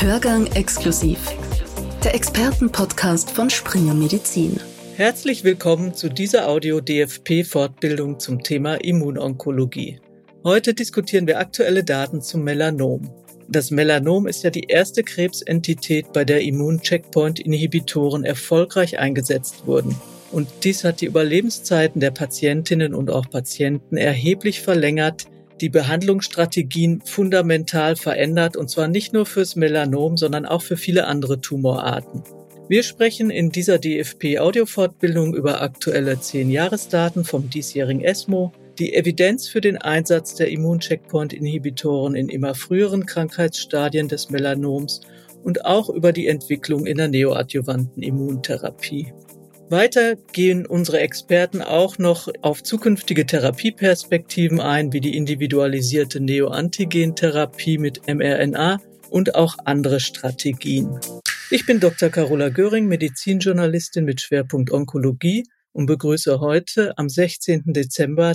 Hörgang exklusiv. Der Expertenpodcast von Springer Medizin. Herzlich willkommen zu dieser Audio-DFP-Fortbildung zum Thema Immunonkologie. Heute diskutieren wir aktuelle Daten zum Melanom. Das Melanom ist ja die erste Krebsentität, bei der Immun-Checkpoint-Inhibitoren erfolgreich eingesetzt wurden. Und dies hat die Überlebenszeiten der Patientinnen und auch Patienten erheblich verlängert, die Behandlungsstrategien fundamental verändert, und zwar nicht nur fürs Melanom, sondern auch für viele andere Tumorarten. Wir sprechen in dieser DFP-Audiofortbildung über aktuelle 10-Jahresdaten vom diesjährigen ESMO, die Evidenz für den Einsatz der Immun-Checkpoint-Inhibitoren in immer früheren Krankheitsstadien des Melanoms und auch über die Entwicklung in der neoadjuvanten Immuntherapie. Weiter gehen unsere Experten auch noch auf zukünftige Therapieperspektiven ein, wie die individualisierte Neoantigentherapie mit mRNA und auch andere Strategien. Ich bin Dr. Carola Göring, Medizinjournalistin mit Schwerpunkt Onkologie und begrüße heute am 16. Dezember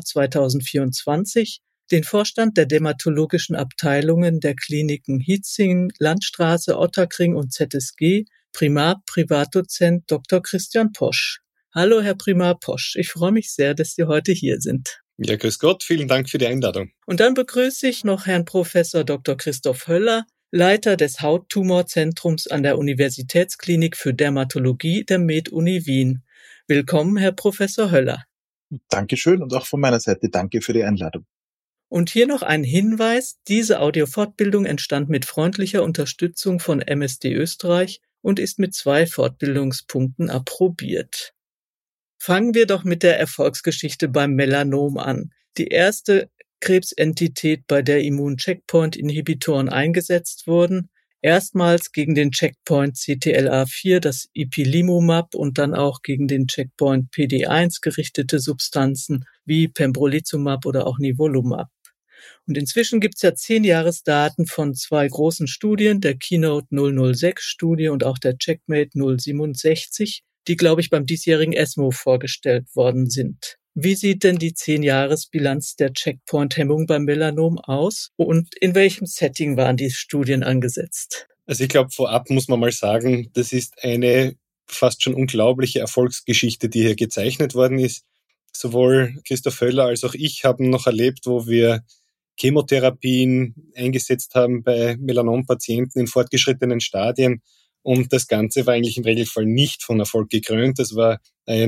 2024 den Vorstand der dermatologischen Abteilungen der Kliniken Hietzing, Landstraße, Ottakring und ZSG, Primar-Privatdozent Dr. Christian Posch. Hallo, Herr Primar-Posch, ich freue mich sehr, dass Sie heute hier sind. Ja, grüß Gott, vielen Dank für die Einladung. Und dann begrüße ich noch Herrn Professor Dr. Christoph Höller, Leiter des Hauttumorzentrums an der Universitätsklinik für Dermatologie der Med-Uni Wien. Willkommen, Herr Professor Höller. Dankeschön und auch von meiner Seite danke für die Einladung. Und hier noch ein Hinweis, diese Audiofortbildung entstand mit freundlicher Unterstützung von MSD Österreich und ist mit 2 Fortbildungspunkten approbiert. Fangen wir doch mit der Erfolgsgeschichte beim Melanom an. Die erste Krebsentität, bei der Immun-Checkpoint-Inhibitoren eingesetzt wurden, erstmals gegen den Checkpoint CTLA4, das Ipilimumab, und dann auch gegen den Checkpoint PD1 gerichtete Substanzen wie Pembrolizumab oder auch Nivolumab. Und inzwischen gibt es ja 10-Jahresdaten von 2 großen Studien, der Keynote 006-Studie und auch der Checkmate 067, die, glaube ich, beim diesjährigen ESMO vorgestellt worden sind. Wie sieht denn die 10-Jahres-Bilanz der Checkpoint-Hemmung beim Melanom aus und in welchem Setting waren die Studien angesetzt? Also ich glaube, vorab muss man mal sagen, das ist eine fast schon unglaubliche Erfolgsgeschichte, die hier gezeichnet worden ist. Sowohl Christoph Höller als auch ich haben noch erlebt, wo wir Chemotherapien eingesetzt haben bei Melanompatienten in fortgeschrittenen Stadien. Und das Ganze war eigentlich im Regelfall nicht von Erfolg gekrönt. Das war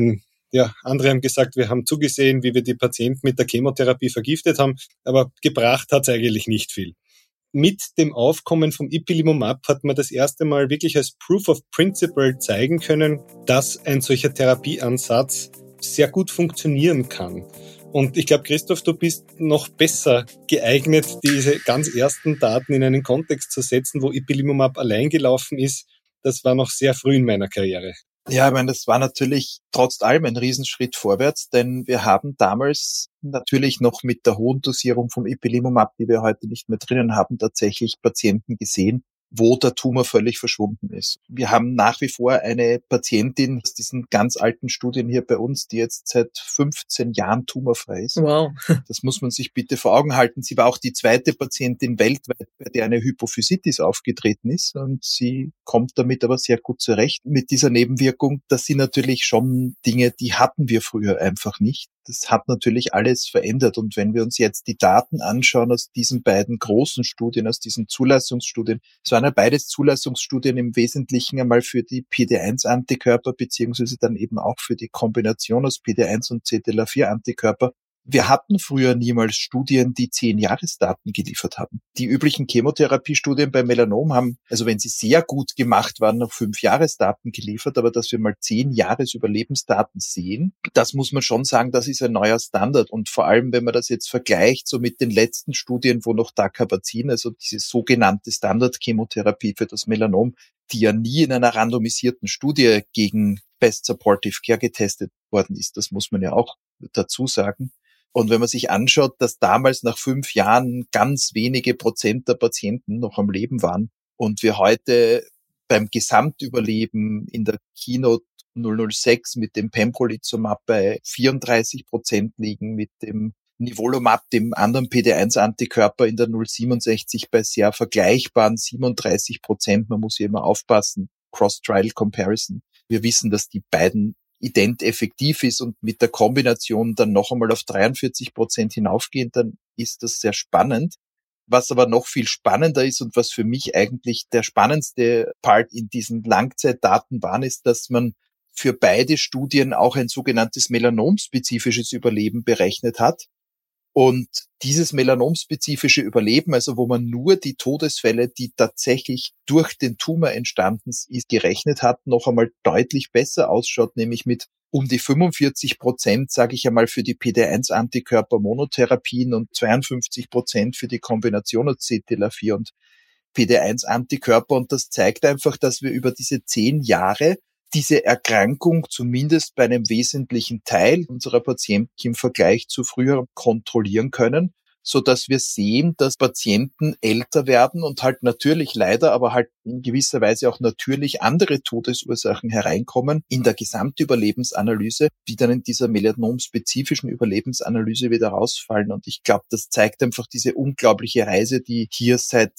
andere haben gesagt, wir haben zugesehen, wie wir die Patienten mit der Chemotherapie vergiftet haben, aber gebracht hat es eigentlich nicht viel. Mit dem Aufkommen vom Ipilimumab hat man das erste Mal wirklich als Proof of Principle zeigen können, dass ein solcher Therapieansatz sehr gut funktionieren kann. Und ich glaube, Christoph, du bist noch besser geeignet, diese ganz ersten Daten in einen Kontext zu setzen, wo Ipilimumab allein gelaufen ist. Das war noch sehr früh in meiner Karriere. Ja, ich meine, das war natürlich trotz allem ein Riesenschritt vorwärts, denn wir haben damals natürlich noch mit der hohen Dosierung vom Ipilimumab, die wir heute nicht mehr drinnen haben, tatsächlich Patienten gesehen, wo der Tumor völlig verschwunden ist. Wir haben nach wie vor eine Patientin aus diesen ganz alten Studien hier bei uns, die jetzt seit 15 Jahren tumorfrei ist. Wow. Das muss man sich bitte vor Augen halten. Sie war auch die zweite Patientin weltweit, bei der eine Hypophysitis aufgetreten ist, und sie kommt damit aber sehr gut zurecht mit dieser Nebenwirkung. Das sind natürlich schon Dinge, die hatten wir früher einfach nicht. Das hat natürlich alles verändert. Und wenn wir uns jetzt die Daten anschauen aus diesen beiden großen Studien, aus diesen Zulassungsstudien, es waren ja beides Zulassungsstudien im Wesentlichen einmal für die PD1-Antikörper, beziehungsweise dann eben auch für die Kombination aus PD1 und CTLA4-Antikörper. Wir hatten früher niemals Studien, die 10-Jahresdaten geliefert haben. Die üblichen Chemotherapiestudien bei Melanom haben, also wenn sie sehr gut gemacht waren, noch 5-Jahresdaten geliefert, aber dass wir mal 10-Jahres-Überlebensdaten sehen, das muss man schon sagen, das ist ein neuer Standard. Und vor allem, wenn man das jetzt vergleicht, so mit den letzten Studien, wo noch Dacarbazin, also diese sogenannte Standard-Chemotherapie für das Melanom, die ja nie in einer randomisierten Studie gegen Best Supportive Care getestet worden ist, das muss man ja auch dazu sagen. Und wenn man sich anschaut, dass damals nach 5 Jahren ganz wenige Prozent der Patienten noch am Leben waren und wir heute beim Gesamtüberleben in der Keynote 006 mit dem Pembrolizumab bei 34% liegen, mit dem Nivolumab, dem anderen PD-1-Antikörper in der 067 bei sehr vergleichbaren 37%. Man muss hier immer aufpassen. Cross-Trial-Comparison. Wir wissen, dass die beiden ident effektiv ist und mit der Kombination dann noch einmal auf 43% hinaufgehen, dann ist das sehr spannend. Was aber noch viel spannender ist und was für mich eigentlich der spannendste Part in diesen Langzeitdaten war, ist, dass man für beide Studien auch ein sogenanntes melanomspezifisches Überleben berechnet hat. Und dieses melanomspezifische Überleben, also wo man nur die Todesfälle, die tatsächlich durch den Tumor entstanden ist, gerechnet hat, noch einmal deutlich besser ausschaut, nämlich mit um die 45%, sage ich einmal, für die PD-1-Antikörper-Monotherapien und 52% für die Kombination aus CTLA-4 und PD-1-Antikörper. Und das zeigt einfach, dass wir über diese 10 Jahre diese Erkrankung zumindest bei einem wesentlichen Teil unserer Patienten im Vergleich zu früher kontrollieren können, so dass wir sehen, dass Patienten älter werden und halt natürlich leider, aber halt in gewisser Weise auch natürlich andere Todesursachen hereinkommen in der Gesamtüberlebensanalyse, die dann in dieser melanomspezifischen Überlebensanalyse wieder rausfallen. Und ich glaube, das zeigt einfach diese unglaubliche Reise, die hier seit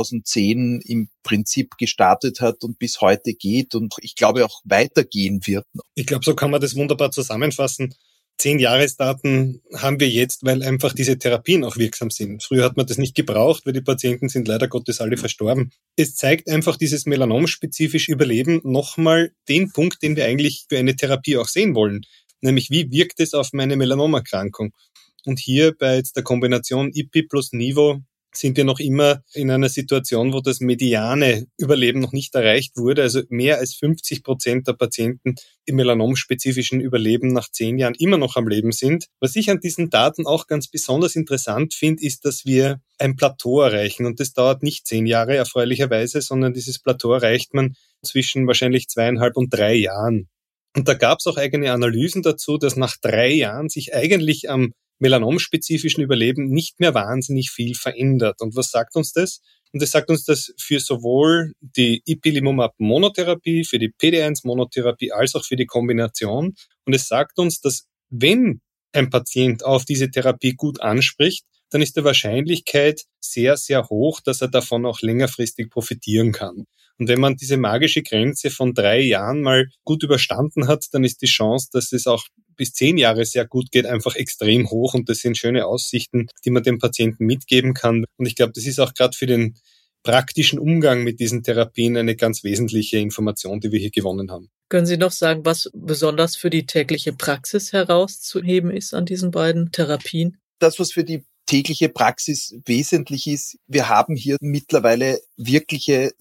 2010 im Prinzip gestartet hat und bis heute geht und ich glaube auch weitergehen wird. Ich glaube, so kann man das wunderbar zusammenfassen. 10 Jahresdaten haben wir jetzt, weil einfach diese Therapien auch wirksam sind. Früher hat man das nicht gebraucht, weil die Patienten sind leider Gottes alle verstorben. Es zeigt einfach dieses melanomspezifische Überleben nochmal den Punkt, den wir eigentlich für eine Therapie auch sehen wollen. Nämlich, wie wirkt es auf meine Melanomerkrankung? Und hier bei jetzt der Kombination IPI plus Nivo sind wir noch immer in einer Situation, wo das mediane Überleben noch nicht erreicht wurde. Also mehr als 50% der Patienten im melanomspezifischen Überleben nach 10 Jahren immer noch am Leben sind. Was ich an diesen Daten auch ganz besonders interessant finde, ist, dass wir ein Plateau erreichen. Und das dauert nicht 10 Jahre erfreulicherweise, sondern dieses Plateau erreicht man zwischen wahrscheinlich 2,5 und 3 Jahren. Und da gab es auch eigene Analysen dazu, dass nach 3 Jahren sich eigentlich am melanomspezifischen Überleben nicht mehr wahnsinnig viel verändert. Und was sagt uns das? Und das sagt uns, dass für sowohl die Ipilimumab-Monotherapie, für die PD-1-Monotherapie als auch für die Kombination. Und es sagt uns, dass wenn ein Patient auf diese Therapie gut anspricht, dann ist die Wahrscheinlichkeit sehr, sehr hoch, dass er davon auch längerfristig profitieren kann. Und wenn man diese magische Grenze von 3 Jahren mal gut überstanden hat, dann ist die Chance, dass es auch bis 10 Jahre sehr gut geht, einfach extrem hoch. Und das sind schöne Aussichten, die man dem Patienten mitgeben kann. Und ich glaube, das ist auch gerade für den praktischen Umgang mit diesen Therapien eine ganz wesentliche Information, die wir hier gewonnen haben. Können Sie noch sagen, was besonders für die tägliche Praxis herauszuheben ist an diesen beiden Therapien? Das, was für die tägliche Praxis wesentlich ist, wir haben hier mittlerweile wirkliche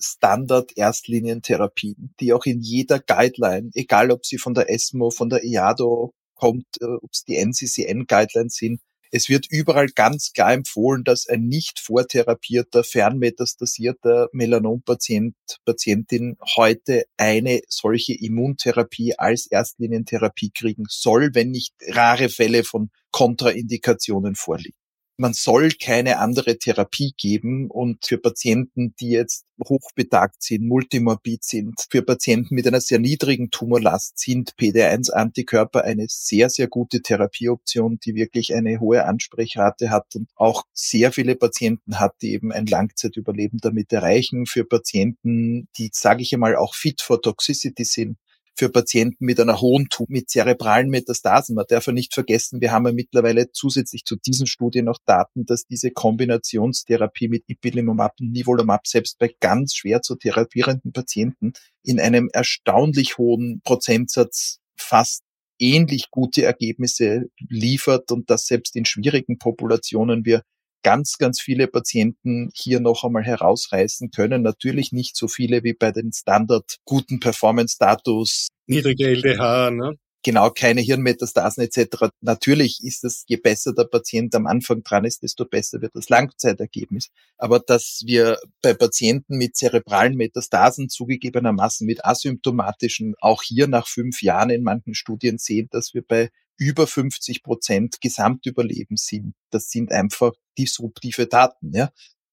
Standard-Erstlinientherapien, die auch in jeder Guideline, egal ob sie von der ESMO, von der EADO kommt, ob es die NCCN-Guidelines sind, es wird überall ganz klar empfohlen, dass ein nicht vortherapierter, fernmetastasierter Melanompatient, Patientin heute eine solche Immuntherapie als Erstlinientherapie kriegen soll, wenn nicht rare Fälle von Kontraindikationen vorliegen. Man soll keine andere Therapie geben und für Patienten, die jetzt hochbetagt sind, multimorbid sind, für Patienten mit einer sehr niedrigen Tumorlast sind PD-1-Antikörper eine sehr, sehr gute Therapieoption, die wirklich eine hohe Ansprechrate hat und auch sehr viele Patienten hat, die eben ein Langzeitüberleben damit erreichen. Für Patienten, die, sage ich einmal, auch fit for Toxicity sind, für Patienten mit einer hohen mit zerebralen Metastasen. Man darf ja nicht vergessen, wir haben ja mittlerweile zusätzlich zu diesen Studien noch Daten, dass diese Kombinationstherapie mit Ipilimumab und Nivolumab selbst bei ganz schwer zu therapierenden Patienten in einem erstaunlich hohen Prozentsatz fast ähnlich gute Ergebnisse liefert und dass selbst in schwierigen Populationen wir ganz, ganz viele Patienten hier noch einmal herausreißen können. Natürlich nicht so viele wie bei den Standard guten Performance-Status. Niedrige LDH, ne? Genau, keine Hirnmetastasen etc. Natürlich ist es, je besser der Patient am Anfang dran ist, desto besser wird das Langzeitergebnis. Aber dass wir bei Patienten mit zerebralen Metastasen zugegebenermaßen mit asymptomatischen, auch hier nach 5 Jahren in manchen Studien sehen, dass wir bei über 50% Gesamtüberleben sind. Das sind einfach disruptive Daten, ja.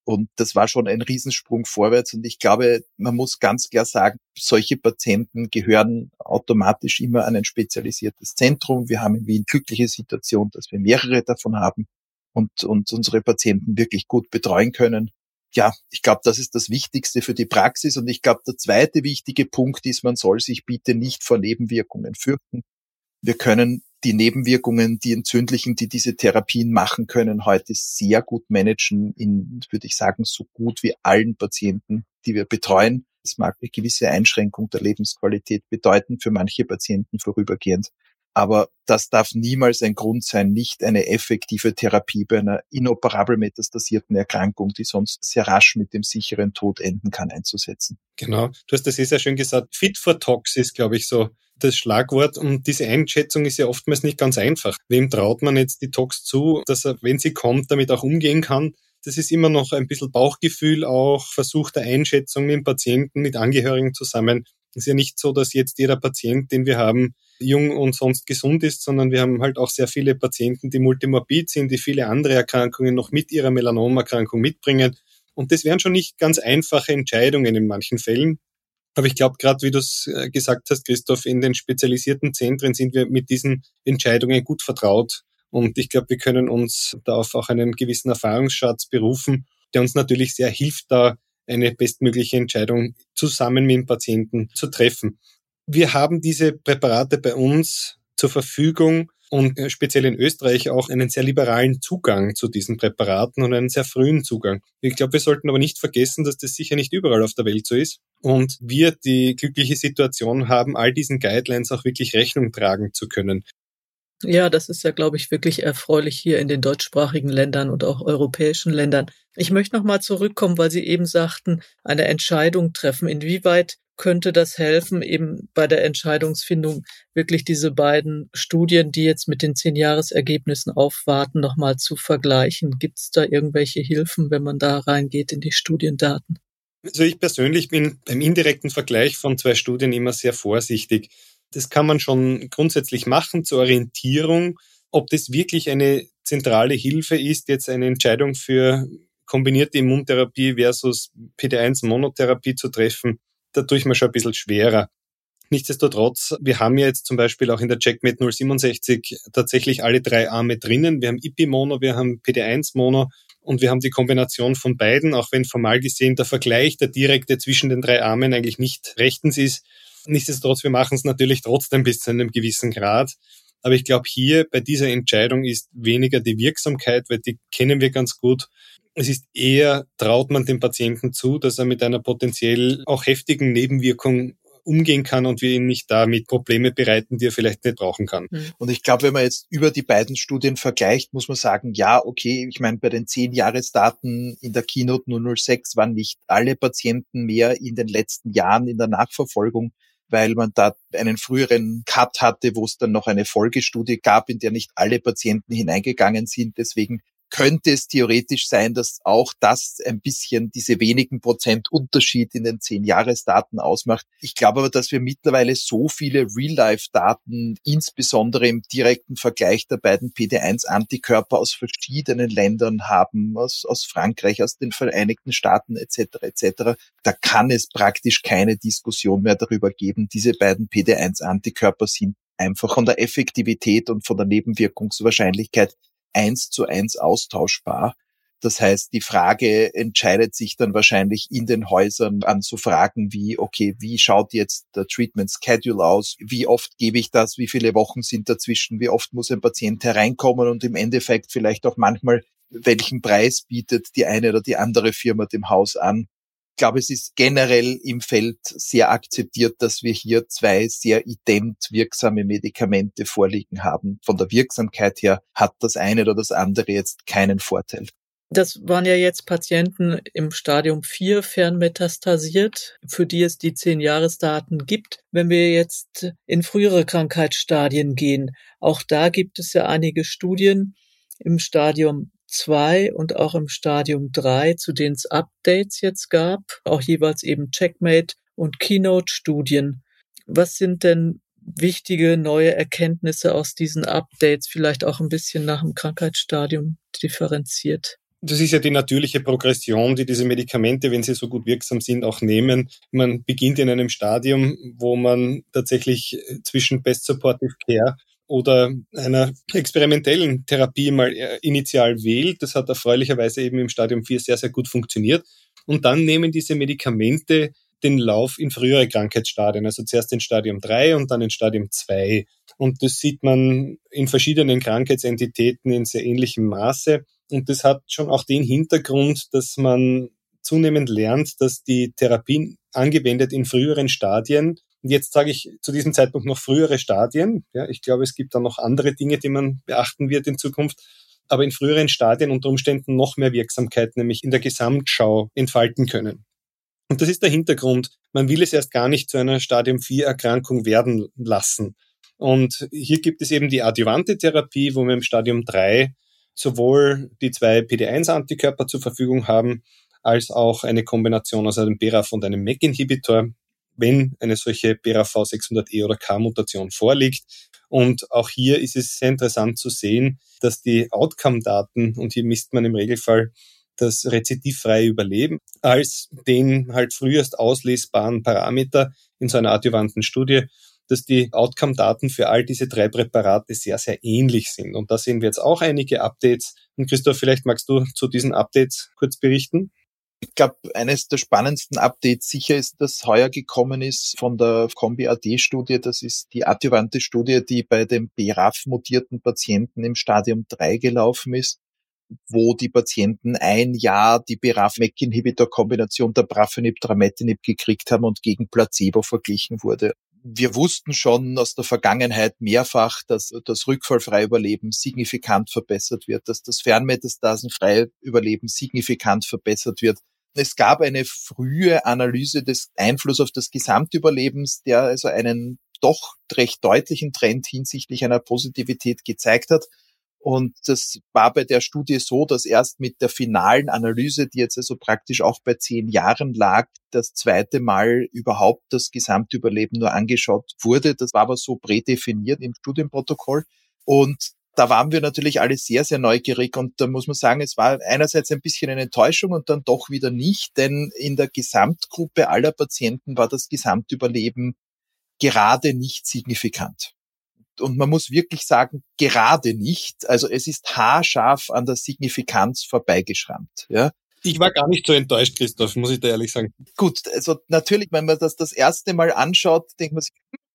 Und das war schon ein Riesensprung vorwärts. Und ich glaube, man muss ganz klar sagen, solche Patienten gehören automatisch immer an ein spezialisiertes Zentrum. Wir haben in Wien glückliche Situation, dass wir mehrere davon haben und unsere Patienten wirklich gut betreuen können. Ja, ich glaube, das ist das Wichtigste für die Praxis. Und ich glaube, der zweite wichtige Punkt ist, man soll sich bitte nicht vor Nebenwirkungen fürchten. Wir können die Nebenwirkungen, die entzündlichen, die diese Therapien machen können, heute sehr gut managen in, würde ich sagen, so gut wie allen Patienten, die wir betreuen. Es mag eine gewisse Einschränkung der Lebensqualität bedeuten, für manche Patienten vorübergehend. Aber das darf niemals ein Grund sein, nicht eine effektive Therapie bei einer inoperabel metastasierten Erkrankung, die sonst sehr rasch mit dem sicheren Tod enden kann, einzusetzen. Genau, du hast das sehr schön gesagt. Fit for Tox ist, glaube ich, so das Schlagwort. Und diese Einschätzung ist ja oftmals nicht ganz einfach. Wem traut man jetzt die Tox zu, dass er, wenn sie kommt, damit auch umgehen kann? Das ist immer noch ein bisschen Bauchgefühl, auch Versuch der Einschätzung mit dem Patienten, mit Angehörigen zusammen. Es ist ja nicht so, dass jetzt jeder Patient, den wir haben, jung und sonst gesund ist, sondern wir haben halt auch sehr viele Patienten, die multimorbid sind, die viele andere Erkrankungen noch mit ihrer Melanomerkrankung mitbringen. Und das wären schon nicht ganz einfache Entscheidungen in manchen Fällen. Aber ich glaube, gerade wie du es gesagt hast, Christoph, in den spezialisierten Zentren sind wir mit diesen Entscheidungen gut vertraut. Und ich glaube, wir können uns da auf auch einen gewissen Erfahrungsschatz berufen, der uns natürlich sehr hilft, da eine bestmögliche Entscheidung zusammen mit dem Patienten zu treffen. Wir haben diese Präparate bei uns zur Verfügung und speziell in Österreich auch einen sehr liberalen Zugang zu diesen Präparaten und einen sehr frühen Zugang. Ich glaube, wir sollten aber nicht vergessen, dass das sicher nicht überall auf der Welt so ist und wir die glückliche Situation haben, all diesen Guidelines auch wirklich Rechnung tragen zu können. Ja, das ist ja, glaube ich, wirklich erfreulich hier in den deutschsprachigen Ländern und auch europäischen Ländern. Ich möchte nochmal zurückkommen, weil Sie eben sagten, eine Entscheidung treffen. Inwieweit könnte das helfen, eben bei der Entscheidungsfindung wirklich diese beiden Studien, die jetzt mit den 10-Jahres-Ergebnissen aufwarten, nochmal zu vergleichen? Gibt es da irgendwelche Hilfen, wenn man da reingeht in die Studiendaten? Also ich persönlich bin beim indirekten Vergleich von 2 Studien immer sehr vorsichtig. Das kann man schon grundsätzlich machen zur Orientierung. Ob das wirklich eine zentrale Hilfe ist, jetzt eine Entscheidung für kombinierte Immuntherapie versus PD-1-Monotherapie zu treffen, da tue ich mir schon ein bisschen schwerer. Nichtsdestotrotz, wir haben ja jetzt zum Beispiel auch in der CheckMate 067 tatsächlich alle 3 Arme drinnen. Wir haben IPI-Mono, wir haben PD-1-Mono und wir haben die Kombination von beiden, auch wenn formal gesehen der Vergleich, der direkte zwischen den 3 Armen eigentlich nicht rechtens ist. Nichtsdestotrotz, wir machen es natürlich trotzdem bis zu einem gewissen Grad. Aber ich glaube, hier bei dieser Entscheidung ist weniger die Wirksamkeit, weil die kennen wir ganz gut. Es ist eher, traut man dem Patienten zu, dass er mit einer potenziell auch heftigen Nebenwirkung umgehen kann und wir ihn nicht damit Probleme bereiten, die er vielleicht nicht brauchen kann. Und ich glaube, wenn man jetzt über die beiden Studien vergleicht, muss man sagen, ja, okay, ich meine, bei den 10-Jahresdaten in der Keynote 006 waren nicht alle Patienten mehr in den letzten Jahren in der Nachverfolgung, weil man da einen früheren Cut hatte, wo es dann noch eine Folgestudie gab, in der nicht alle Patienten hineingegangen sind. Deswegen könnte es theoretisch sein, dass auch das ein bisschen diese wenigen Prozent Unterschied in den 10-Jahresdaten ausmacht. Ich glaube aber, dass wir mittlerweile so viele Real-Life-Daten, insbesondere im direkten Vergleich der beiden PD-1-Antikörper aus verschiedenen Ländern haben, aus Frankreich, aus den Vereinigten Staaten etc. Da kann es praktisch keine Diskussion mehr darüber geben. Diese beiden PD-1-Antikörper sind einfach von der Effektivität und von der Nebenwirkungswahrscheinlichkeit 1:1 austauschbar. Das heißt, die Frage entscheidet sich dann wahrscheinlich in den Häusern an so Fragen wie, okay, wie schaut jetzt der Treatment Schedule aus? Wie oft gebe ich das? Wie viele Wochen sind dazwischen? Wie oft muss ein Patient hereinkommen? Und im Endeffekt vielleicht auch manchmal, welchen Preis bietet die eine oder die andere Firma dem Haus an? Ich glaube, es ist generell im Feld sehr akzeptiert, dass wir hier 2 sehr ident wirksame Medikamente vorliegen haben. Von der Wirksamkeit her hat das eine oder das andere jetzt keinen Vorteil. Das waren ja jetzt Patienten im Stadium 4 fernmetastasiert, für die es die 10-Jahresdaten gibt. Wenn wir jetzt in frühere Krankheitsstadien gehen, auch da gibt es ja einige Studien im Stadium 2 und auch im Stadium 3, zu denen es Updates jetzt gab, auch jeweils eben Checkmate und Keynote-Studien. Was sind denn wichtige neue Erkenntnisse aus diesen Updates, vielleicht auch ein bisschen nach dem Krankheitsstadium differenziert? Das ist ja die natürliche Progression, die diese Medikamente, wenn sie so gut wirksam sind, auch nehmen. Man beginnt in einem Stadium, wo man tatsächlich zwischen Best Supportive Care oder einer experimentellen Therapie mal initial wählt. Das hat erfreulicherweise eben im Stadium 4 sehr, sehr gut funktioniert. Und dann nehmen diese Medikamente den Lauf in frühere Krankheitsstadien, also zuerst in Stadium 3 und dann in Stadium 2. Und das sieht man in verschiedenen Krankheitsentitäten in sehr ähnlichem Maße. Und das hat schon auch den Hintergrund, dass man zunehmend lernt, dass die Therapien angewendet in früheren Stadien, und jetzt sage ich zu diesem Zeitpunkt noch frühere Stadien, ja, ich glaube, es gibt da noch andere Dinge, die man beachten wird in Zukunft, aber in früheren Stadien unter Umständen noch mehr Wirksamkeit, nämlich in der Gesamtschau, entfalten können. Und das ist der Hintergrund. Man will es erst gar nicht zu einer Stadium-4-Erkrankung werden lassen. Und hier gibt es eben die adjuvante Therapie, wo wir im Stadium 3 sowohl die 2 PD-1-Antikörper zur Verfügung haben, als auch eine Kombination aus einem BRAF und einem MEK-Inhibitor, wenn eine solche BRAF V600E oder K-Mutation vorliegt. Und auch hier ist es sehr interessant zu sehen, dass die Outcome-Daten, und hier misst man im Regelfall das rezidivfreie Überleben, als den halt frühest auslesbaren Parameter in so einer adjuvanten Studie, dass die Outcome-Daten für all diese 3 Präparate sehr, sehr ähnlich sind. Und da sehen wir jetzt auch einige Updates. Und Christoph, vielleicht magst du zu diesen Updates kurz berichten? Ich glaube, eines der spannendsten Updates sicher ist, das heuer gekommen ist von der Kombi-AD-Studie. Das ist die adjuvante Studie, die bei den BRAF-mutierten Patienten im Stadium 3 gelaufen ist, wo die Patienten ein Jahr die BRAF-MEK-Inhibitor-Kombination der Dabrafenib-Trametinib gekriegt haben und gegen Placebo verglichen wurde. Wir wussten schon aus der Vergangenheit mehrfach, dass das rückfallfreie Überleben signifikant verbessert wird, dass das fernmetastasenfreie Überleben signifikant verbessert wird. Es gab eine frühe Analyse des Einflusses auf das Gesamtüberlebens, der also einen doch recht deutlichen Trend hinsichtlich einer Positivität gezeigt hat. Und das war bei der Studie so, dass erst mit der finalen Analyse, die jetzt also praktisch auch bei 10 Jahren lag, das zweite Mal überhaupt das Gesamtüberleben nur angeschaut wurde. Das war aber so prädefiniert im Studienprotokoll. Und da waren wir natürlich alle sehr, sehr neugierig. Und da muss man sagen, es war einerseits ein bisschen eine Enttäuschung und dann doch wieder nicht. Denn in der Gesamtgruppe aller Patienten war das Gesamtüberleben gerade nicht signifikant. Und man muss wirklich sagen, gerade nicht. Also es ist haarscharf an der Signifikanz vorbeigeschrammt. Ja. Ich war gar nicht so enttäuscht, Christoph, muss ich da ehrlich sagen. Gut, also natürlich, wenn man das erste Mal anschaut, denkt man sich,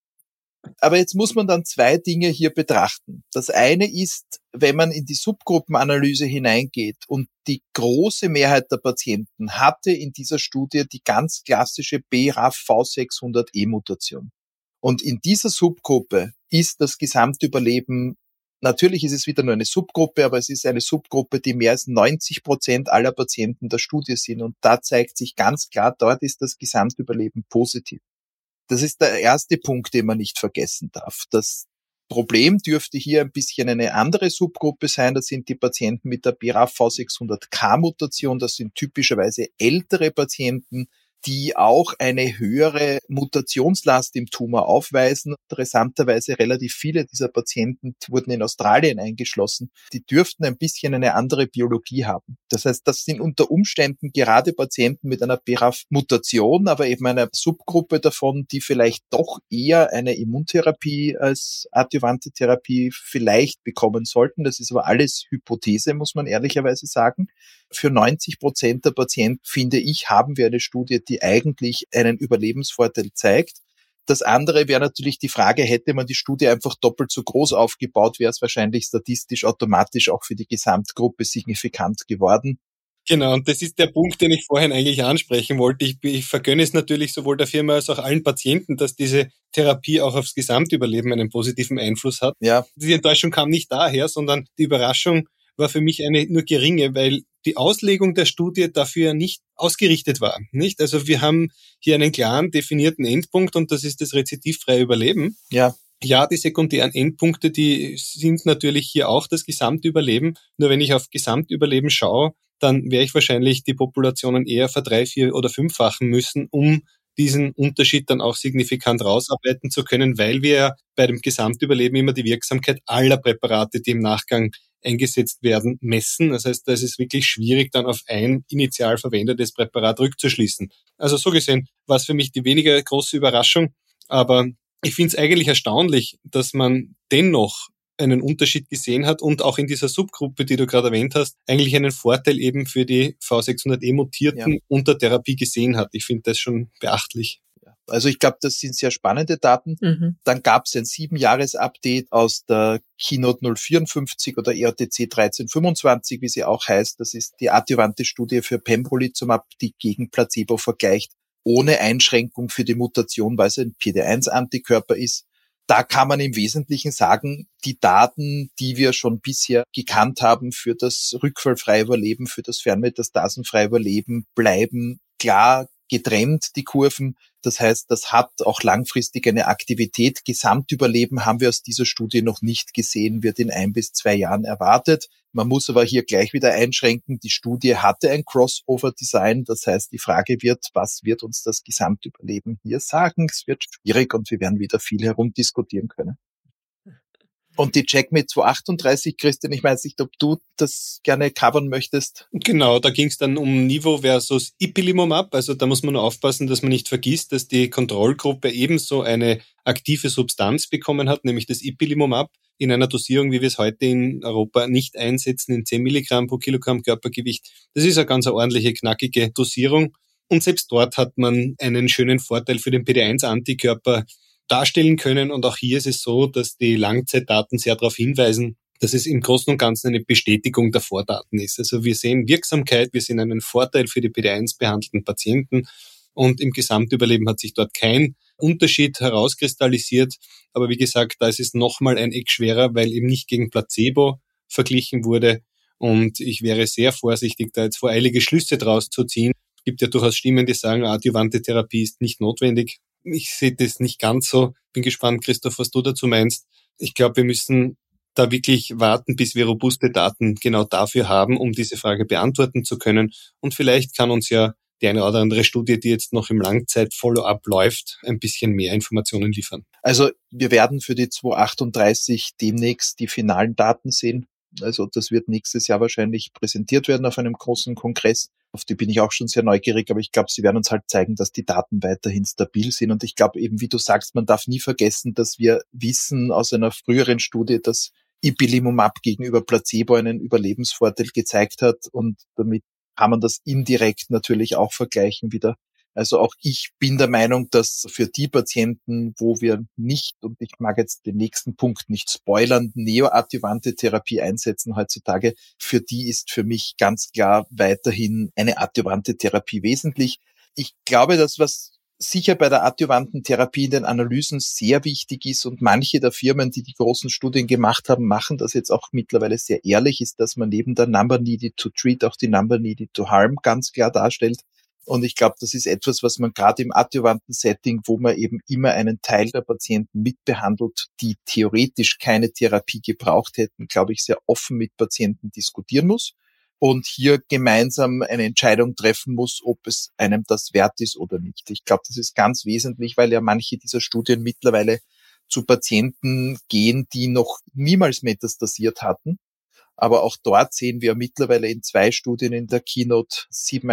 aber jetzt muss man dann 2 Dinge hier betrachten. Das eine ist, wenn man in die Subgruppenanalyse hineingeht und die große Mehrheit der Patienten hatte in dieser Studie die ganz klassische BRAF V600E-Mutation. Und in dieser Subgruppe ist das Gesamtüberleben, natürlich ist es wieder nur eine Subgruppe, aber es ist eine Subgruppe, die mehr als 90% aller Patienten der Studie sind. Und da zeigt sich ganz klar, dort ist das Gesamtüberleben positiv. Das ist der erste Punkt, den man nicht vergessen darf. Das Problem dürfte hier ein bisschen eine andere Subgruppe sein. Das sind die Patienten mit der BRAF V600K-Mutation. Das sind typischerweise ältere Patienten, die auch eine höhere Mutationslast im Tumor aufweisen. Interessanterweise relativ viele dieser Patienten wurden in Australien eingeschlossen. Die dürften ein bisschen eine andere Biologie haben. Das heißt, das sind unter Umständen gerade Patienten mit einer BRAF-Mutation, aber eben einer Subgruppe davon, die vielleicht doch eher eine Immuntherapie als adjuvante Therapie vielleicht bekommen sollten. Das ist aber alles Hypothese, muss man ehrlicherweise sagen. Für 90% der Patienten, finde ich, haben wir eine Studie, die eigentlich einen Überlebensvorteil zeigt. Das andere wäre natürlich die Frage, hätte man die Studie einfach doppelt so groß aufgebaut, wäre es wahrscheinlich statistisch automatisch auch für die Gesamtgruppe signifikant geworden. Genau, und das ist der Punkt, den ich vorhin eigentlich ansprechen wollte. Ich vergönne es natürlich sowohl der Firma als auch allen Patienten, dass diese Therapie auch aufs Gesamtüberleben einen positiven Einfluss hat. Ja. Die Enttäuschung kam nicht daher, sondern die Überraschung war für mich eine nur geringe, weil die Auslegung der Studie dafür nicht ausgerichtet war. Nicht? Also wir haben hier einen klaren definierten Endpunkt und das ist das rezidivfreie Überleben. Ja. Ja, die sekundären Endpunkte, die sind natürlich hier auch das Gesamtüberleben. Nur wenn ich auf Gesamtüberleben schaue, dann werde ich wahrscheinlich die Populationen eher ver-3-, 4- oder 5-fachen müssen, um diesen Unterschied dann auch signifikant rausarbeiten zu können, weil wir bei dem Gesamtüberleben immer die Wirksamkeit aller Präparate, die im Nachgang eingesetzt werden, messen. Das heißt, da ist es wirklich schwierig, dann auf ein initial verwendetes Präparat rückzuschließen. Also so gesehen war es für mich die weniger große Überraschung, aber ich finde es eigentlich erstaunlich, dass man dennoch einen Unterschied gesehen hat und auch in dieser Subgruppe, die du gerade erwähnt hast, eigentlich einen Vorteil eben für die V600E-Mutierten unter Therapie gesehen hat. Ich finde das schon beachtlich. Also ich glaube, das sind sehr spannende Daten. Dann gab es ein 7-Jahres-Update aus der Keynote 054 oder EATC 1325, wie sie auch heißt. Das ist die adjuvante Studie für Pembrolizumab, die gegen Placebo vergleicht, ohne Einschränkung für die Mutation, weil es ein PD-1-Antikörper ist. Da kann man im Wesentlichen sagen, die Daten, die wir schon bisher gekannt haben für das rückfallfreie Überleben, für das fernmetastasenfreie Überleben, bleiben klar getrennt, die Kurven. Das heißt, das hat auch langfristig eine Aktivität. Gesamtüberleben haben wir aus dieser Studie noch nicht gesehen, wird in 1 bis 2 Jahren erwartet. Man muss aber hier gleich wieder einschränken, die Studie hatte ein Crossover-Design. Das heißt, die Frage wird, was wird uns das Gesamtüberleben hier sagen? Es wird schwierig und wir werden wieder viel herumdiskutieren können. Und die Checkmate 238, Christian, ich weiß nicht, ob du das gerne covern möchtest. Genau, da ging es dann um Nivo versus Ipilimumab. Also da muss man nur aufpassen, dass man nicht vergisst, dass die Kontrollgruppe ebenso eine aktive Substanz bekommen hat, nämlich das Ipilimumab, in einer Dosierung, wie wir es heute in Europa nicht einsetzen, in 10 Milligramm pro Kilogramm Körpergewicht. Das ist eine ganz ordentliche, knackige Dosierung. Und selbst dort hat man einen schönen Vorteil für den PD-1-Antikörper darstellen können. Und auch hier ist es so, dass die Langzeitdaten sehr darauf hinweisen, dass es im Großen und Ganzen eine Bestätigung der Vordaten ist. Also wir sehen Wirksamkeit, wir sehen einen Vorteil für die PD-1 behandelten Patienten und im Gesamtüberleben hat sich dort kein Unterschied herauskristallisiert. Aber wie gesagt, da ist es nochmal ein Eck schwerer, weil eben nicht gegen Placebo verglichen wurde. Und ich wäre sehr vorsichtig, da jetzt voreilige Schlüsse draus zu ziehen. Es gibt ja durchaus Stimmen, die sagen, adjuvante Therapie ist nicht notwendig. Ich sehe das nicht ganz so. Bin gespannt, Christoph, was du dazu meinst. Ich glaube, wir müssen da wirklich warten, bis wir robuste Daten genau dafür haben, um diese Frage beantworten zu können. Und vielleicht kann uns ja die eine oder andere Studie, die jetzt noch im Langzeit-Follow-up läuft, ein bisschen mehr Informationen liefern. Also wir werden für die 238 demnächst die finalen Daten sehen. Also das wird nächstes Jahr wahrscheinlich präsentiert werden auf einem großen Kongress. Auf die bin ich auch schon sehr neugierig, aber ich glaube, sie werden uns halt zeigen, dass die Daten weiterhin stabil sind. Und ich glaube eben, wie du sagst, man darf nie vergessen, dass wir wissen aus einer früheren Studie, dass Ipilimumab gegenüber Placebo einen Überlebensvorteil gezeigt hat. Und damit kann man das indirekt natürlich auch vergleichen wieder. Also auch ich bin der Meinung, dass für die Patienten, wo wir nicht, und ich mag jetzt den nächsten Punkt nicht spoilern, neoadjuvante Therapie einsetzen heutzutage, für die ist für mich ganz klar weiterhin eine adjuvante Therapie wesentlich. Ich glaube, dass was sicher bei der adjuvanten Therapie in den Analysen sehr wichtig ist und manche der Firmen, die die großen Studien gemacht haben, machen das jetzt auch mittlerweile sehr ehrlich, ist, dass man neben der Number Needed to Treat auch die Number Needed to Harm ganz klar darstellt. Und ich glaube, das ist etwas, was man gerade im adjuvanten Setting, wo man eben immer einen Teil der Patienten mitbehandelt, die theoretisch keine Therapie gebraucht hätten, glaube ich, sehr offen mit Patienten diskutieren muss und hier gemeinsam eine Entscheidung treffen muss, ob es einem das wert ist oder nicht. Ich glaube, das ist ganz wesentlich, weil ja manche dieser Studien mittlerweile zu Patienten gehen, die noch niemals metastasiert hatten. Aber auch dort sehen wir mittlerweile in 2 Studien in der Keynote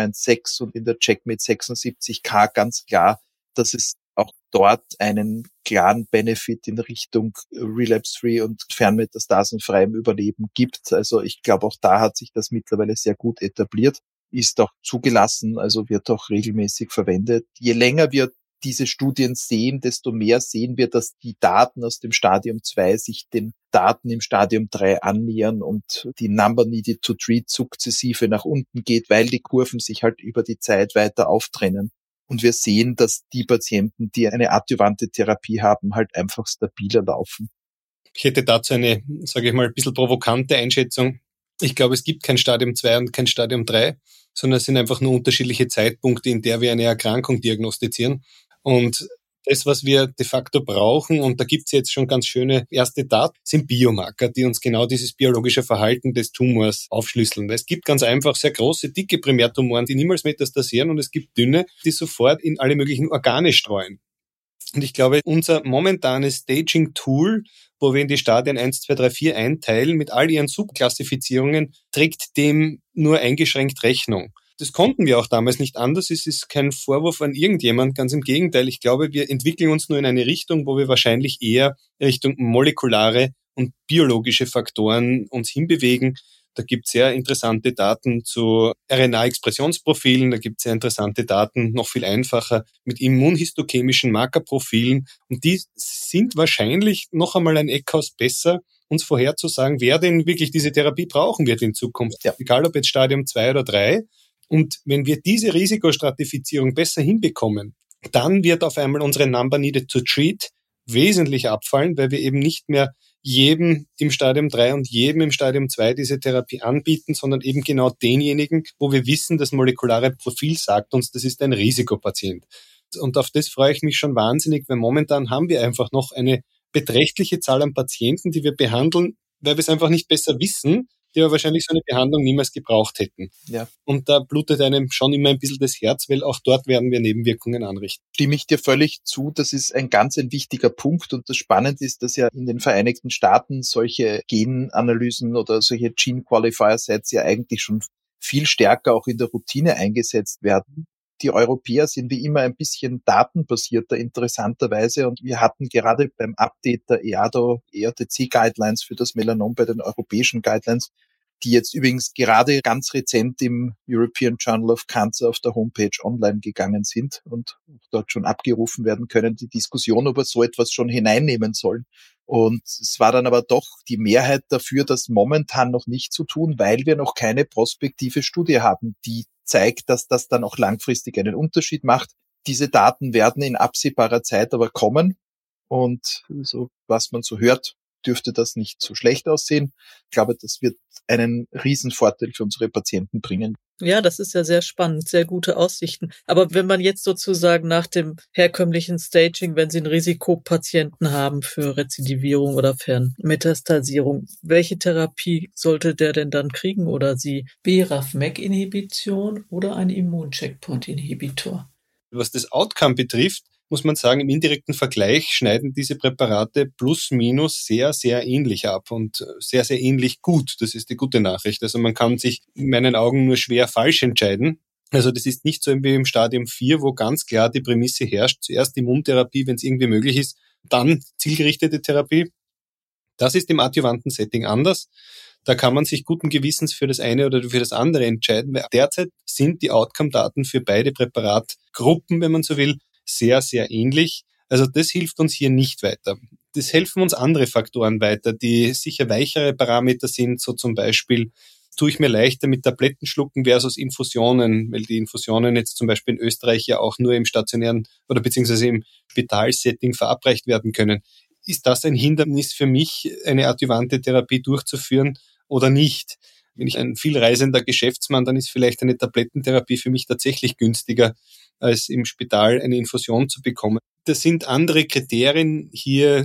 716 und in der Checkmate 76K ganz klar, dass es auch dort einen klaren Benefit in Richtung relapse-free und fernmetastasenfreiem Überleben gibt. Also ich glaube, auch da hat sich das mittlerweile sehr gut etabliert, ist auch zugelassen, also wird auch regelmäßig verwendet. Je länger wir diese Studien sehen, desto mehr sehen wir, dass die Daten aus dem Stadium 2 sich den Daten im Stadium 3 annähern und die Number Needed to Treat sukzessive nach unten geht, weil die Kurven sich halt über die Zeit weiter auftrennen. Und wir sehen, dass die Patienten, die eine adjuvante Therapie haben, halt einfach stabiler laufen. Ich hätte dazu eine, sage ich mal, ein bisschen provokante Einschätzung. Ich glaube, es gibt kein Stadium 2 und kein Stadium 3, sondern es sind einfach nur unterschiedliche Zeitpunkte, in der wir eine Erkrankung diagnostizieren. Und das, was wir de facto brauchen, und da gibt es jetzt schon ganz schöne erste Daten, sind Biomarker, die uns genau dieses biologische Verhalten des Tumors aufschlüsseln. Es gibt ganz einfach sehr große, dicke Primärtumoren, die niemals metastasieren, und es gibt dünne, die sofort in alle möglichen Organe streuen. Und ich glaube, unser momentanes Staging-Tool, wo wir in die Stadien 1, 2, 3, 4 einteilen, mit all ihren Subklassifizierungen, trägt dem nur eingeschränkt Rechnung. Das konnten wir auch damals nicht anders. Es ist kein Vorwurf an irgendjemand, ganz im Gegenteil. Ich glaube, wir entwickeln uns nur in eine Richtung, wo wir wahrscheinlich eher Richtung molekulare und biologische Faktoren uns hinbewegen. Da gibt es sehr interessante Daten zu RNA-Expressionsprofilen, da gibt es sehr interessante Daten, noch viel einfacher, mit immunhistochemischen Markerprofilen. Und die sind wahrscheinlich noch einmal ein Eckhaus besser, uns vorherzusagen, wer denn wirklich diese Therapie brauchen wird in Zukunft. Ja. Egal ob jetzt Stadium 2 oder 3. Und wenn wir diese Risikostratifizierung besser hinbekommen, dann wird auf einmal unsere Number needed to treat wesentlich abfallen, weil wir eben nicht mehr jedem im Stadium 3 und jedem im Stadium 2 diese Therapie anbieten, sondern eben genau denjenigen, wo wir wissen, das molekulare Profil sagt uns, das ist ein Risikopatient. Und auf das freue ich mich schon wahnsinnig, weil momentan haben wir einfach noch eine beträchtliche Zahl an Patienten, die wir behandeln, weil wir es einfach nicht besser wissen, die aber wahrscheinlich so eine Behandlung niemals gebraucht hätten. Ja. Und da blutet einem schon immer ein bisschen das Herz, weil auch dort werden wir Nebenwirkungen anrichten. Stimme ich dir völlig zu, das ist ein ganz wichtiger Punkt und das Spannende ist, dass ja in den Vereinigten Staaten solche Genanalysen oder solche Gene Qualifier Sets ja eigentlich schon viel stärker auch in der Routine eingesetzt werden. Die Europäer sind wie immer ein bisschen datenbasierter, interessanterweise. Und wir hatten gerade beim Update der EADO-ERTC-Guidelines für das Melanom bei den europäischen Guidelines, die jetzt übrigens gerade ganz rezent im European Journal of Cancer auf der Homepage online gegangen sind und dort schon abgerufen werden können, die Diskussion, ob wir so etwas schon hineinnehmen sollen. Und es war dann aber doch die Mehrheit dafür, das momentan noch nicht zu tun, weil wir noch keine prospektive Studie haben, die zeigt, dass das dann auch langfristig einen Unterschied macht. Diese Daten werden in absehbarer Zeit aber kommen. Und so, was man so hört, dürfte das nicht so schlecht aussehen. Ich glaube, das wird einen Riesenvorteil für unsere Patienten bringen. Ja, das ist ja sehr spannend, sehr gute Aussichten. Aber wenn man jetzt sozusagen nach dem herkömmlichen Staging, wenn Sie einen Risikopatienten haben für Rezidivierung oder für Metastasierung, welche Therapie sollte der denn dann kriegen oder sie? BRAF-MEK-Inhibition oder ein Immuncheckpoint-Inhibitor? Was das Outcome betrifft, muss man sagen, im indirekten Vergleich schneiden diese Präparate plus minus sehr, sehr ähnlich ab und sehr, sehr ähnlich gut. Das ist die gute Nachricht. Also man kann sich in meinen Augen nur schwer falsch entscheiden. Also das ist nicht so wie im Stadium 4, wo ganz klar die Prämisse herrscht, zuerst Immuntherapie, wenn es irgendwie möglich ist, dann zielgerichtete Therapie. Das ist im adjuvanten Setting anders. Da kann man sich guten Gewissens für das eine oder für das andere entscheiden, weil derzeit sind die Outcome-Daten für beide Präparatgruppen, wenn man so will, sehr, sehr ähnlich. Also das hilft uns hier nicht weiter. Das helfen uns andere Faktoren weiter, die sicher weichere Parameter sind, so zum Beispiel tue ich mir leichter mit Tabletten schlucken versus Infusionen, weil die Infusionen jetzt zum Beispiel in Österreich ja auch nur im stationären oder beziehungsweise im Spitalsetting verabreicht werden können. Ist das ein Hindernis für mich, eine adjuvante Therapie durchzuführen oder nicht? Bin ich ein vielreisender Geschäftsmann, dann ist vielleicht eine Tablettentherapie für mich tatsächlich günstiger, als im Spital eine Infusion zu bekommen. Das sind andere Kriterien hier,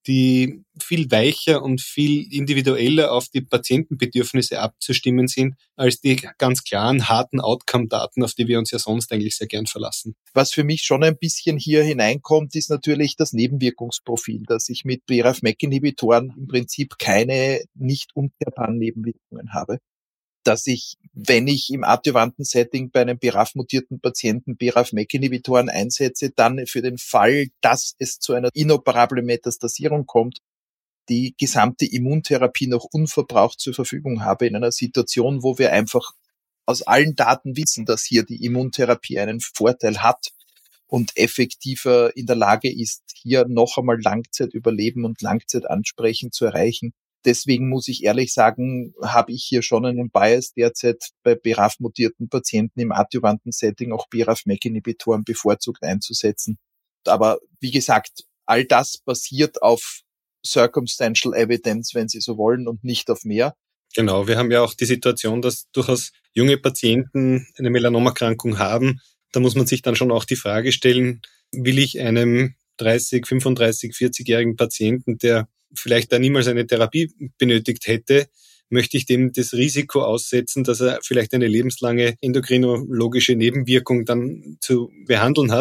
die viel weicher und viel individueller auf die Patientenbedürfnisse abzustimmen sind, als die ganz klaren, harten Outcome-Daten, auf die wir uns ja sonst eigentlich sehr gern verlassen. Was für mich schon ein bisschen hier hineinkommt, ist natürlich das Nebenwirkungsprofil, dass ich mit BRAF-MEK-Inhibitoren im Prinzip keine nicht umkehrbaren Nebenwirkungen habe. Dass ich, wenn ich im adjuvanten Setting bei einem BRAF-mutierten Patienten BRAF-MEK-Inhibitoren einsetze, dann für den Fall, dass es zu einer inoperablen Metastasierung kommt, die gesamte Immuntherapie noch unverbraucht zur Verfügung habe in einer Situation, wo wir einfach aus allen Daten wissen, dass hier die Immuntherapie einen Vorteil hat und effektiver in der Lage ist, hier noch einmal Langzeitüberleben und Langzeitansprechen zu erreichen. Deswegen muss ich ehrlich sagen, habe ich hier schon einen Bias derzeit bei BRAF-mutierten Patienten im adjuvanten Setting auch BRAF-MEK-Inhibitoren bevorzugt einzusetzen. Aber wie gesagt, all das basiert auf Circumstantial Evidence, wenn Sie so wollen, und nicht auf mehr. Genau, wir haben ja auch die Situation, dass durchaus junge Patienten eine Melanomerkrankung haben. Da muss man sich dann schon auch die Frage stellen, will ich einem 30, 35, 40-jährigen Patienten, der vielleicht da niemals eine Therapie benötigt hätte, möchte ich dem das Risiko aussetzen, dass er vielleicht eine lebenslange endokrinologische Nebenwirkung dann zu behandeln hat.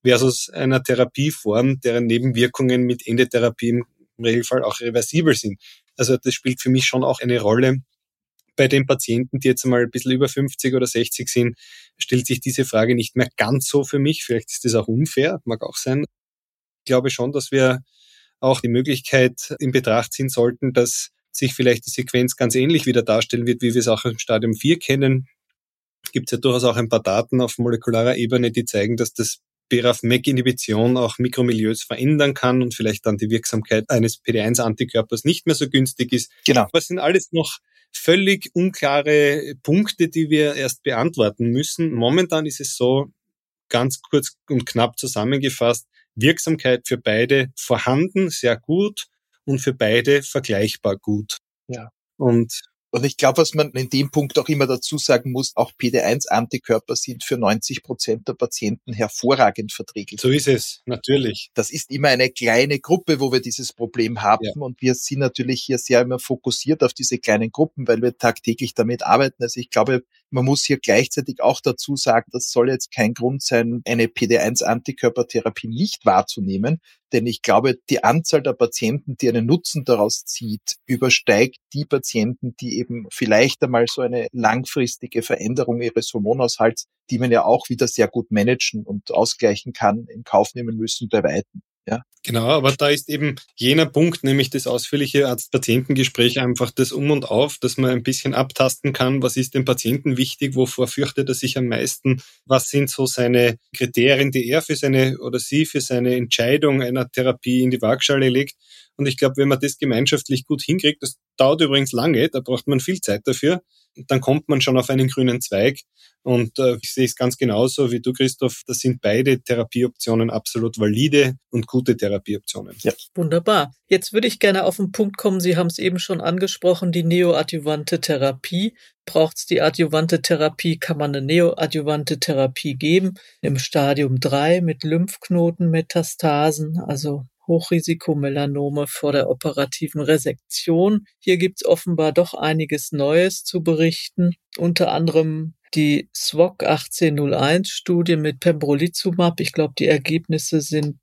versus einer Therapieform, deren Nebenwirkungen mit Endetherapie im Regelfall auch reversibel sind. Also das spielt für mich schon auch eine Rolle. Bei den Patienten, die jetzt mal ein bisschen über 50 oder 60 sind, stellt sich diese Frage nicht mehr ganz so für mich. Vielleicht ist das auch unfair, mag auch sein. Ich glaube schon, dass wir auch die Möglichkeit in Betracht ziehen sollten, dass sich vielleicht die Sequenz ganz ähnlich wieder darstellen wird, wie wir es auch im Stadium 4 kennen. Gibt es ja durchaus auch ein paar Daten auf molekularer Ebene, die zeigen, dass das BRAF-MEK-Inhibition auch Mikromilieus verändern kann und vielleicht dann die Wirksamkeit eines PD-1-Antikörpers nicht mehr so günstig ist. Genau. Das sind alles noch völlig unklare Punkte, die wir erst beantworten müssen. Momentan ist es so, ganz kurz und knapp zusammengefasst, Wirksamkeit für beide vorhanden, sehr gut, und für beide vergleichbar gut. Ja. Und ich glaube, was man in dem Punkt auch immer dazu sagen muss, auch PD-1-Antikörper sind für 90% der Patienten hervorragend verträglich. So ist es, natürlich. Das ist immer eine kleine Gruppe, wo wir dieses Problem haben. Ja. Und wir sind natürlich hier sehr immer fokussiert auf diese kleinen Gruppen, weil wir tagtäglich damit arbeiten. Also ich glaube, man muss hier gleichzeitig auch dazu sagen, das soll jetzt kein Grund sein, eine PD-1-Antikörpertherapie nicht wahrzunehmen. Denn ich glaube, die Anzahl der Patienten, die einen Nutzen daraus zieht, übersteigt die Patienten, die eben vielleicht einmal so eine langfristige Veränderung ihres Hormonhaushalts, die man ja auch wieder sehr gut managen und ausgleichen kann, in Kauf nehmen müssen bei Weitem. Ja. Genau, aber da ist eben jener Punkt, nämlich das ausführliche Arzt-Patientengespräch, einfach das Um und Auf, dass man ein bisschen abtasten kann, was ist dem Patienten wichtig, wovor fürchtet er sich am meisten, was sind so seine Kriterien, die er für seine oder sie für seine Entscheidung einer Therapie in die Waagschale legt. Und ich glaube, wenn man das gemeinschaftlich gut hinkriegt, das dauert übrigens lange, da braucht man viel Zeit dafür, dann kommt man schon auf einen grünen Zweig. Und ich sehe es ganz genauso wie du, Christoph, das sind beide Therapieoptionen absolut valide und gute Therapieoptionen. Ja. Wunderbar. Jetzt würde ich gerne auf den Punkt kommen, Sie haben es eben schon angesprochen, die neoadjuvante Therapie. Braucht es die adjuvante Therapie, kann man eine neoadjuvante Therapie geben, im Stadium 3 mit Lymphknotenmetastasen, also Hochrisikomelanome vor der operativen Resektion. Hier gibt's offenbar doch einiges Neues zu berichten, unter anderem die SWOG 1801-Studie mit Pembrolizumab. Ich glaube, die Ergebnisse sind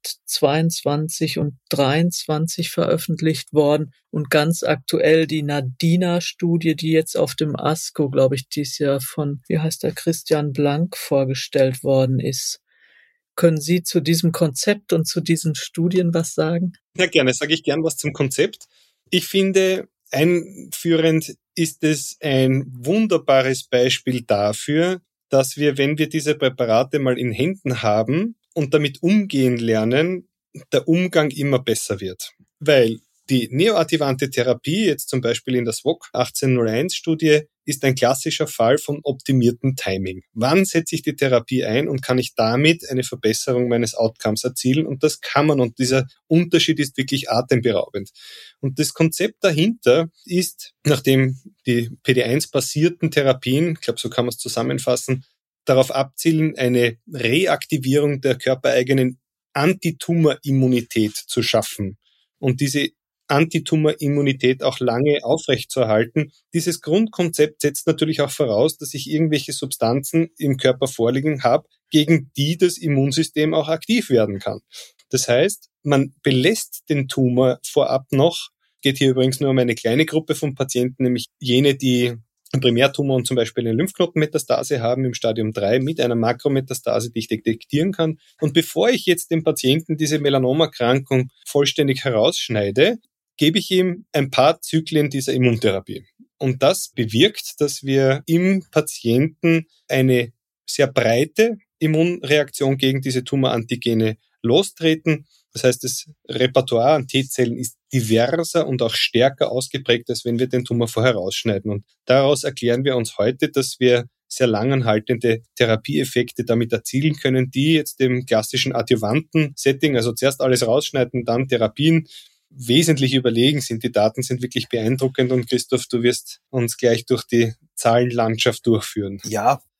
22 und 23 veröffentlicht worden. Und ganz aktuell die NADINA-Studie, die jetzt auf dem ASCO, glaube ich, dieses Jahr von, Christian Blank vorgestellt worden ist. Können Sie zu diesem Konzept und zu diesen Studien was sagen? Ja, gerne. Sage ich gern was zum Konzept. Ich finde, einführend ist es ein wunderbares Beispiel dafür, dass wir, wenn wir diese Präparate mal in Händen haben und damit umgehen lernen, der Umgang immer besser wird. Weil die neoadjuvante Therapie, jetzt zum Beispiel in der SWOG 1801-Studie, ist ein klassischer Fall von optimiertem Timing. Wann setze ich die Therapie ein und kann ich damit eine Verbesserung meines Outcomes erzielen? Und das kann man. Und dieser Unterschied ist wirklich atemberaubend. Und das Konzept dahinter ist, nachdem die PD-1-basierten Therapien, ich glaube, so kann man es zusammenfassen, darauf abzielen, eine Reaktivierung der körpereigenen Antitumor-Immunität zu schaffen. Und diese Antitumor-Immunität auch lange aufrechtzuerhalten. Dieses Grundkonzept setzt natürlich auch voraus, dass ich irgendwelche Substanzen im Körper vorliegen habe, gegen die das Immunsystem auch aktiv werden kann. Das heißt, man belässt den Tumor vorab noch, geht hier übrigens nur um eine kleine Gruppe von Patienten, nämlich jene, die einen Primärtumor und zum Beispiel eine Lymphknotenmetastase haben im Stadium 3 mit einer Makrometastase, die ich detektieren kann. Und bevor ich jetzt dem Patienten diese Melanomerkrankung vollständig herausschneide, gebe ich ihm ein paar Zyklen dieser Immuntherapie. Und das bewirkt, dass wir im Patienten eine sehr breite Immunreaktion gegen diese Tumorantigene lostreten. Das heißt, das Repertoire an T-Zellen ist diverser und auch stärker ausgeprägt, als wenn wir den Tumor vorher rausschneiden. Und daraus erklären wir uns heute, dass wir sehr langanhaltende Therapieeffekte damit erzielen können, die jetzt dem klassischen adjuvanten Setting, also zuerst alles rausschneiden, dann Therapien, wesentlich überlegen sind. Die Daten sind wirklich beeindruckend und Christoph, du wirst uns gleich durch die Zahlenlandschaft durchführen. Ja,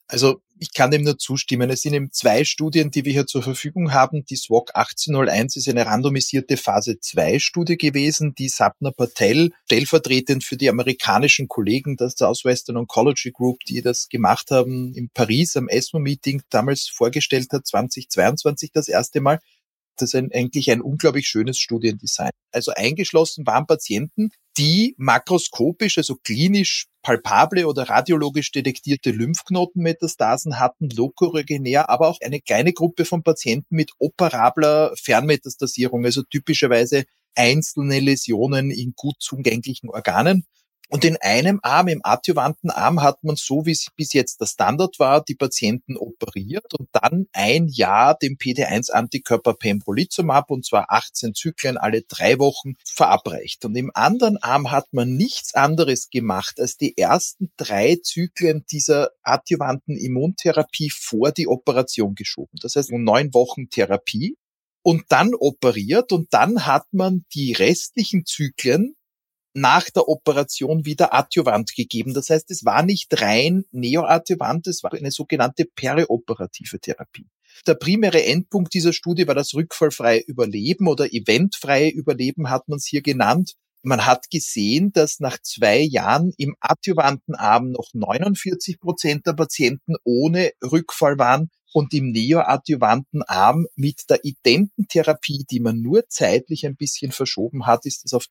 Also ich kann dem nur zustimmen. Es sind eben 2 Studien, die wir hier zur Verfügung haben. Die SWOG 1801 ist eine randomisierte Phase-2-Studie gewesen, die Sapna Patel, stellvertretend für die amerikanischen Kollegen der Southwestern Oncology Group, die das gemacht haben, in Paris am ESMO-Meeting damals vorgestellt hat, 2022 das erste Mal. Das ist eigentlich ein unglaublich schönes Studiendesign. Also eingeschlossen waren Patienten, die makroskopisch, also klinisch palpable oder radiologisch detektierte Lymphknotenmetastasen hatten, lokoregionär, aber auch eine kleine Gruppe von Patienten mit operabler Fernmetastasierung, also typischerweise einzelne Läsionen in gut zugänglichen Organen. Und in einem Arm, im adjuvanten Arm, hat man, so wie es bis jetzt der Standard war, die Patienten operiert und dann 1 Jahr den PD-1-Antikörper Pembrolizumab, und zwar 18 Zyklen alle 3 Wochen, verabreicht. Und im anderen Arm hat man nichts anderes gemacht, als die ersten 3 Zyklen dieser adjuvanten Immuntherapie vor die Operation geschoben. Das heißt, 9 Wochen Therapie und dann operiert, und dann hat man die restlichen Zyklen nach der Operation wieder adjuvant gegeben. Das heißt, es war nicht rein neoadjuvant, es war eine sogenannte perioperative Therapie. Der primäre Endpunkt dieser Studie war das rückfallfreie Überleben oder eventfreie Überleben, hat man es hier genannt. Man hat gesehen, dass nach 2 Jahren im adjuvanten Arm noch 49% der Patienten ohne Rückfall waren und im neoadjuvanten Arm mit der Idententherapie, die man nur zeitlich ein bisschen verschoben hat, ist es auf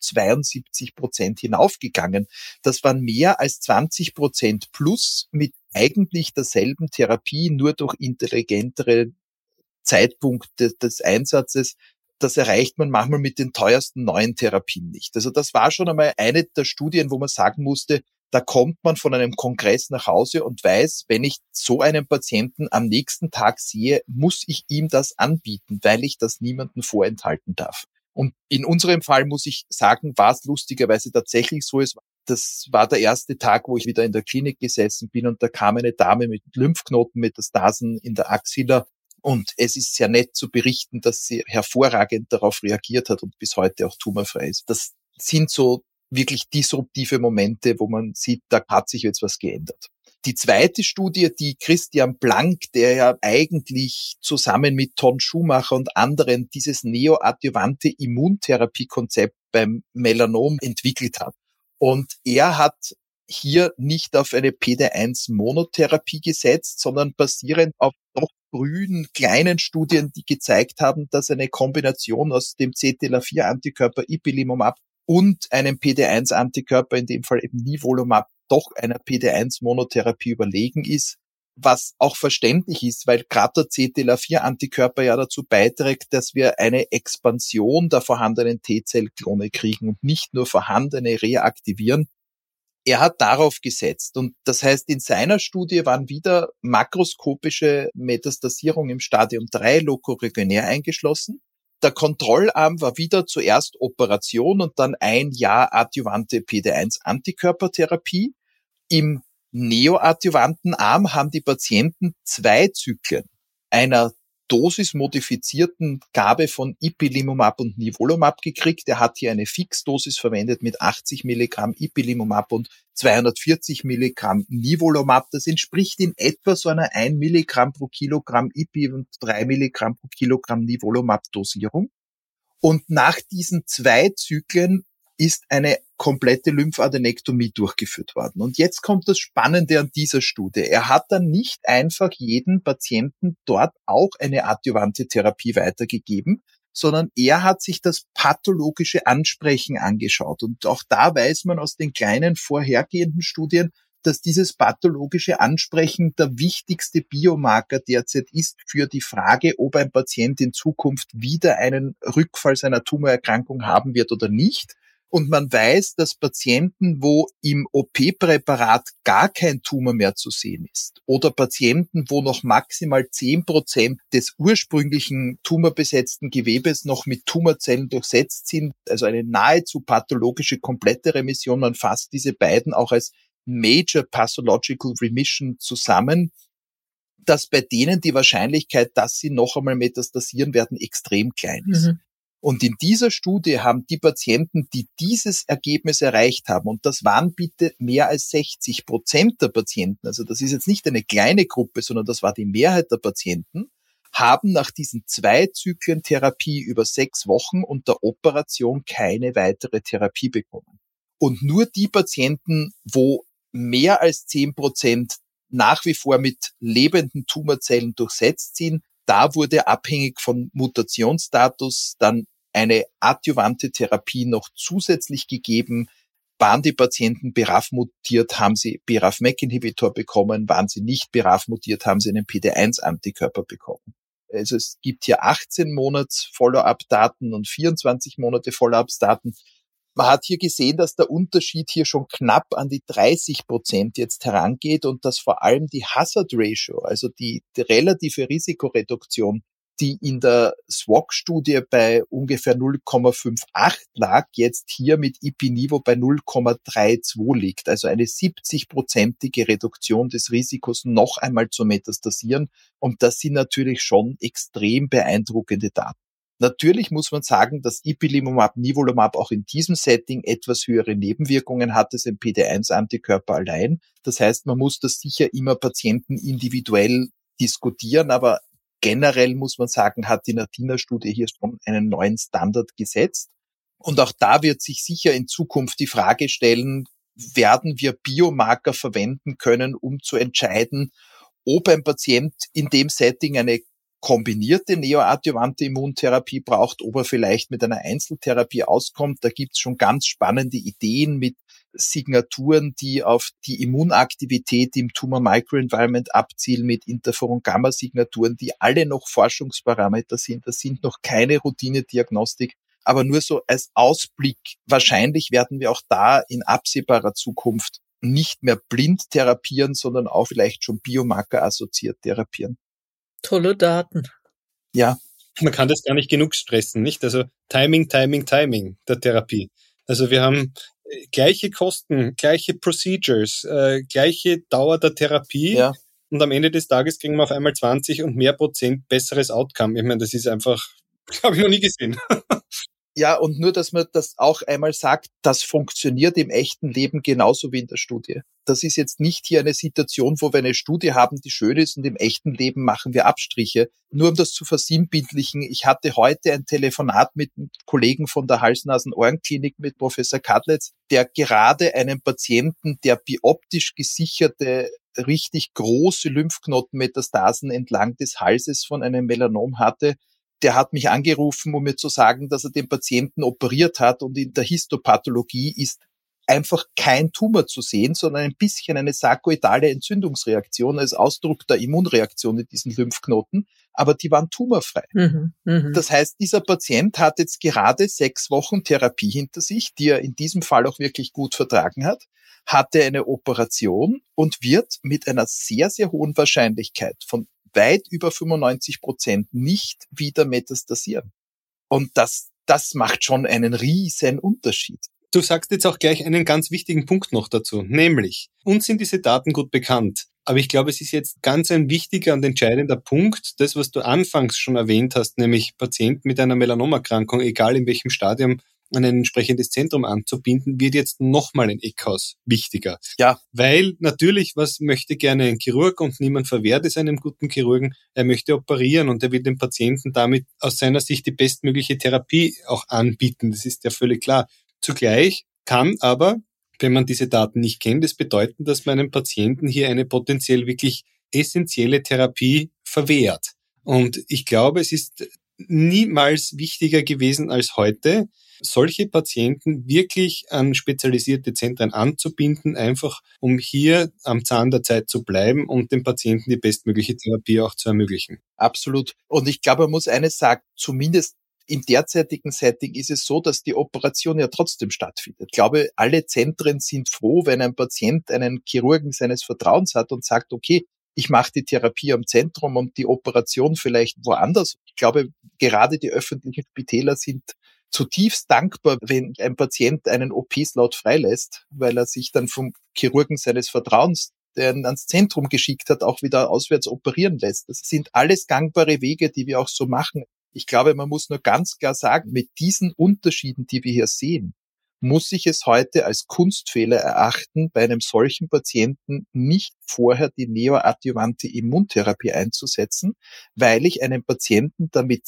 72% hinaufgegangen. Das waren mehr als 20% plus mit eigentlich derselben Therapie, nur durch intelligentere Zeitpunkt des Einsatzes. Das erreicht man manchmal mit den teuersten neuen Therapien nicht. Also das war schon einmal eine der Studien, wo man sagen musste, da kommt man von einem Kongress nach Hause und weiß, wenn ich so einen Patienten am nächsten Tag sehe, muss ich ihm das anbieten, weil ich das niemandem vorenthalten darf. Und in unserem Fall muss ich sagen, war es lustigerweise tatsächlich so. Das war der erste Tag, wo ich wieder in der Klinik gesessen bin, und da kam eine Dame mit Lymphknotenmetastasen in der Axilla. Und es ist sehr nett zu berichten, dass sie hervorragend darauf reagiert hat und bis heute auch tumorfrei ist. Das sind so wirklich disruptive Momente, wo man sieht, da hat sich jetzt was geändert. Die zweite Studie, die Christian Blank, der ja eigentlich zusammen mit Ton Schumacher und anderen dieses neoadjuvante Immuntherapiekonzept beim Melanom entwickelt hat. Und er hat hier nicht auf eine PD-1-Monotherapie gesetzt, sondern basierend auf doch frühen, kleinen Studien, die gezeigt haben, dass eine Kombination aus dem CTLA-4-Antikörper Ipilimumab und einem PD-1-Antikörper, in dem Fall eben Nivolumab, doch einer PD-1-Monotherapie überlegen ist, was auch verständlich ist, weil gerade der CTLA-4-Antikörper ja dazu beiträgt, dass wir eine Expansion der vorhandenen T-Zell-Klone kriegen und nicht nur vorhandene reaktivieren. Er hat darauf gesetzt, und das heißt, in seiner Studie waren wieder makroskopische Metastasierung im Stadium 3 lokoregionär eingeschlossen. Der Kontrollarm war wieder zuerst Operation und dann 1 Jahr adjuvante PD-1-Antikörpertherapie. Im neoadjuvanten Arm haben die Patienten 2 Zyklen einer dosismodifizierten Gabe von Ipilimumab und Nivolumab gekriegt. Er hat hier eine Fixdosis verwendet mit 80 Milligramm Ipilimumab und 240 Milligramm Nivolumab. Das entspricht in etwa so einer 1 Milligramm pro Kilogramm Ipi und 3 Milligramm pro Kilogramm Nivolumab-Dosierung. Und nach diesen 2 Zyklen ist eine komplette Lymphadenektomie durchgeführt worden. Und jetzt kommt das Spannende an dieser Studie. Er hat dann nicht einfach jeden Patienten dort auch eine adjuvante Therapie weitergegeben, sondern er hat sich das pathologische Ansprechen angeschaut. Und auch da weiß man aus den kleinen vorhergehenden Studien, dass dieses pathologische Ansprechen der wichtigste Biomarker derzeit ist für die Frage, ob ein Patient in Zukunft wieder einen Rückfall seiner Tumorerkrankung haben wird oder nicht. Und man weiß, dass Patienten, wo im OP-Präparat gar kein Tumor mehr zu sehen ist, oder Patienten, wo noch maximal 10% des ursprünglichen tumorbesetzten Gewebes noch mit Tumorzellen durchsetzt sind, also eine nahezu pathologische komplette Remission, man fasst diese beiden auch als Major Pathological Remission zusammen, dass bei denen die Wahrscheinlichkeit, dass sie noch einmal metastasieren werden, extrem klein ist. Und in dieser Studie haben die Patienten, die dieses Ergebnis erreicht haben, und das waren bitte mehr als 60% der Patienten, also das ist jetzt nicht eine kleine Gruppe, sondern das war die Mehrheit der Patienten, haben nach diesen 2 Zyklen Therapie über 6 Wochen und der Operation keine weitere Therapie bekommen. Und nur die Patienten, wo mehr als 10% nach wie vor mit lebenden Tumorzellen durchsetzt sind, da wurde abhängig von Mutationsstatus dann eine adjuvante Therapie noch zusätzlich gegeben. Waren die Patienten BRAF mutiert, haben sie BRAF-MEK-Inhibitor bekommen. Waren sie nicht BRAF mutiert, haben sie einen PD-1-Antikörper bekommen. Also es gibt hier 18 Monats Follow-up-Daten und 24 Monate Follow-up-Daten. Man hat hier gesehen, dass der Unterschied hier schon knapp an die 30% jetzt herangeht und dass vor allem die Hazard Ratio, also die relative Risikoreduktion, die in der SWOG-Studie bei ungefähr 0,58 lag, jetzt hier mit Ipi-Nivo bei 0,32 liegt. Also eine 70-prozentige Reduktion des Risikos noch einmal zu metastasieren. Und das sind natürlich schon extrem beeindruckende Daten. Natürlich muss man sagen, dass Ipilimumab, Nivolumab auch in diesem Setting etwas höhere Nebenwirkungen hat als ein PD-1-Antikörper allein. Das heißt, man muss das sicher immer Patienten individuell diskutieren, aber generell muss man sagen, hat die NATINA-Studie hier schon einen neuen Standard gesetzt. Und auch da wird sich sicher in Zukunft die Frage stellen, werden wir Biomarker verwenden können, um zu entscheiden, ob ein Patient in dem Setting eine kombinierte neoadjuvante Immuntherapie braucht, ob er vielleicht mit einer Einzeltherapie auskommt. Da gibt's schon ganz spannende Ideen mit Signaturen, die auf die Immunaktivität im Tumor Microenvironment abzielen, mit Interferon-Gamma-Signaturen, die alle noch Forschungsparameter sind. Das sind noch keine Routine-Diagnostik, aber nur so als Ausblick. Wahrscheinlich werden wir auch da in absehbarer Zukunft nicht mehr blind therapieren, sondern auch vielleicht schon Biomarker-assoziiert therapieren. Tolle Daten. Ja. Man kann das gar nicht genug stressen, nicht? Also Timing der Therapie. Also wir haben gleiche Kosten, gleiche Procedures, gleiche Dauer der Therapie. Ja. Und am Ende des Tages kriegen wir auf einmal 20 und mehr Prozent besseres Outcome. Ich meine, das ist einfach, habe ich noch nie gesehen. Ja, und nur, dass man das auch einmal sagt, das funktioniert im echten Leben genauso wie in der Studie. Das ist jetzt nicht hier eine Situation, wo wir eine Studie haben, die schön ist und im echten Leben machen wir Abstriche. Nur um das zu versinnbildlichen, ich hatte heute ein Telefonat mit einem Kollegen von der Hals-Nasen-Ohren-Klinik mit Professor Kadletz, der gerade einen Patienten, der bioptisch gesicherte, richtig große Lymphknotenmetastasen entlang des Halses von einem Melanom hatte. Der hat mich angerufen, um mir zu sagen, dass er den Patienten operiert hat und in der Histopathologie ist einfach kein Tumor zu sehen, sondern ein bisschen eine sarkoidale Entzündungsreaktion als Ausdruck der Immunreaktion in diesen Lymphknoten, aber die waren tumorfrei. Das heißt, dieser Patient hat jetzt gerade 6 Wochen Therapie hinter sich, die er in diesem Fall auch wirklich gut vertragen hat, hatte eine Operation und wird mit einer sehr, sehr hohen Wahrscheinlichkeit von weit über 95% nicht wieder metastasieren. Und das macht schon einen riesen Unterschied. Du sagst jetzt auch gleich einen ganz wichtigen Punkt noch dazu, nämlich, uns sind diese Daten gut bekannt, aber ich glaube, es ist jetzt ganz ein wichtiger und entscheidender Punkt, das, was du anfangs schon erwähnt hast, nämlich Patienten mit einer Melanomerkrankung, egal in welchem Stadium, an ein entsprechendes Zentrum anzubinden, wird jetzt nochmal ein Eckhaus wichtiger. Ja. Weil natürlich, was möchte gerne ein Chirurg und niemand verwehrt es einem guten Chirurgen, er möchte operieren und er will dem Patienten damit aus seiner Sicht die bestmögliche Therapie auch anbieten. Das ist ja völlig klar. Zugleich kann aber, wenn man diese Daten nicht kennt, es bedeuten, dass man einem Patienten hier eine potenziell wirklich essentielle Therapie verwehrt. Und ich glaube, es ist niemals wichtiger gewesen als heute, solche Patienten wirklich an spezialisierte Zentren anzubinden, einfach um hier am Zahn der Zeit zu bleiben und dem Patienten die bestmögliche Therapie auch zu ermöglichen. Absolut. Und ich glaube, man muss eines sagen, zumindest im derzeitigen Setting ist es so, dass die Operation ja trotzdem stattfindet. Ich glaube, alle Zentren sind froh, wenn ein Patient einen Chirurgen seines Vertrauens hat und sagt, okay, ich mache die Therapie am Zentrum und die Operation vielleicht woanders. Ich glaube, gerade die öffentlichen Spitäler sind zutiefst dankbar, wenn ein Patient einen OP-Slot freilässt, weil er sich dann vom Chirurgen seines Vertrauens, der ihn ans Zentrum geschickt hat, auch wieder auswärts operieren lässt. Das sind alles gangbare Wege, die wir auch so machen. Ich glaube, man muss nur ganz klar sagen, mit diesen Unterschieden, die wir hier sehen, muss ich es heute als Kunstfehler erachten, bei einem solchen Patienten nicht vorher die neoadjuvante Immuntherapie einzusetzen, weil ich einen Patienten damit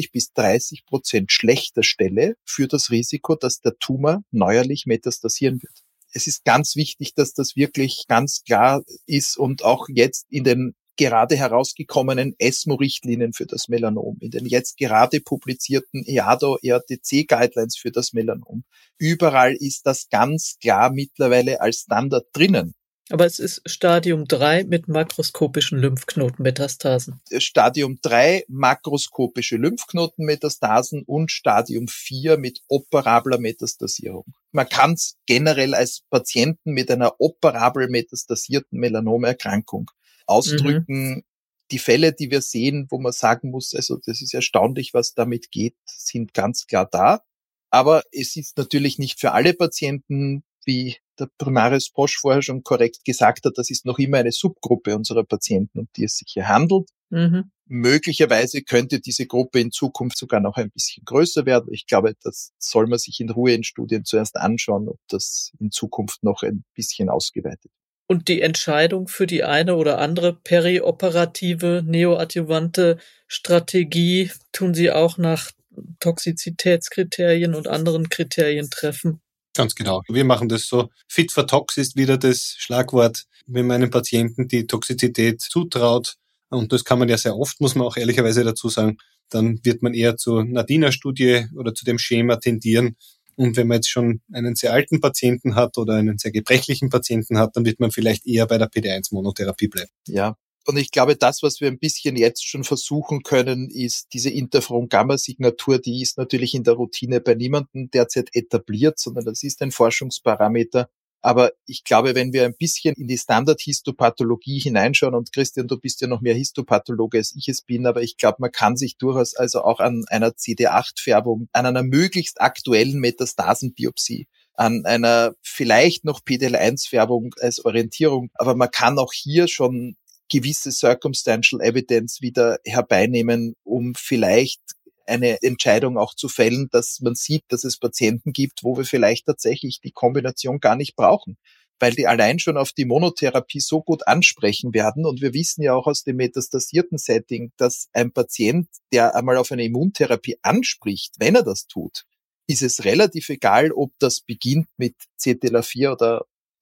20-30% schlechter stelle für das Risiko, dass der Tumor neuerlich metastasieren wird. Es ist ganz wichtig, dass das wirklich ganz klar ist und auch jetzt in den gerade herausgekommenen ESMO-Richtlinien für das Melanom, in den jetzt gerade publizierten EADO-EADC-Guidelines für das Melanom. Überall ist das ganz klar mittlerweile als Standard drinnen. Aber es ist Stadium 3 mit makroskopischen Lymphknotenmetastasen. Stadium 3 makroskopische Lymphknotenmetastasen und Stadium 4 mit operabler Metastasierung. Man kann es generell als Patienten mit einer operabel metastasierten Melanomerkrankung ausdrücken. Die Fälle, die wir sehen, wo man sagen muss, also das ist erstaunlich, was damit geht, sind ganz klar da. Aber es ist natürlich nicht für alle Patienten, wie der Primaris Posch vorher schon korrekt gesagt hat, das ist noch immer eine Subgruppe unserer Patienten, um die es sich hier handelt. Möglicherweise könnte diese Gruppe in Zukunft sogar noch ein bisschen größer werden. Ich glaube, das soll man sich in Ruhe in Studien zuerst anschauen, ob das in Zukunft noch ein bisschen ausgeweitet wird. Und die Entscheidung für die eine oder andere perioperative, neoadjuvante Strategie tun Sie auch nach Toxizitätskriterien und anderen Kriterien treffen? Ganz genau. Wir machen das so. Fit for Tox ist wieder das Schlagwort, wenn man einem Patienten die Toxizität zutraut. Und das kann man ja sehr oft, muss man auch ehrlicherweise dazu sagen. Dann wird man eher zur Nadina-Studie oder zu dem Schema tendieren. Und wenn man jetzt schon einen sehr alten Patienten hat oder einen sehr gebrechlichen Patienten hat, dann wird man vielleicht eher bei der PD-1-Monotherapie bleiben. Ja, und ich glaube, das, was wir ein bisschen jetzt schon versuchen können, ist diese Interferon-Gamma-Signatur, die ist natürlich in der Routine bei niemandem derzeit etabliert, sondern das ist ein Forschungsparameter. Aber ich glaube, wenn wir ein bisschen in die Standardhistopathologie hineinschauen, und Christian, du bist ja noch mehr Histopathologe als ich es bin, aber ich glaube, man kann sich durchaus also auch an einer CD8-Färbung, an einer möglichst aktuellen Metastasenbiopsie, an einer vielleicht noch PDL1-Färbung als Orientierung, aber man kann auch hier schon gewisse Circumstantial Evidence wieder herbeinehmen, um vielleicht eine Entscheidung auch zu fällen, dass man sieht, dass es Patienten gibt, wo wir vielleicht tatsächlich die Kombination gar nicht brauchen, weil die allein schon auf die Monotherapie so gut ansprechen werden. Und wir wissen ja auch aus dem metastasierten Setting, dass ein Patient, der einmal auf eine Immuntherapie anspricht, wenn er das tut, ist es relativ egal, ob das beginnt mit CTLA4 oder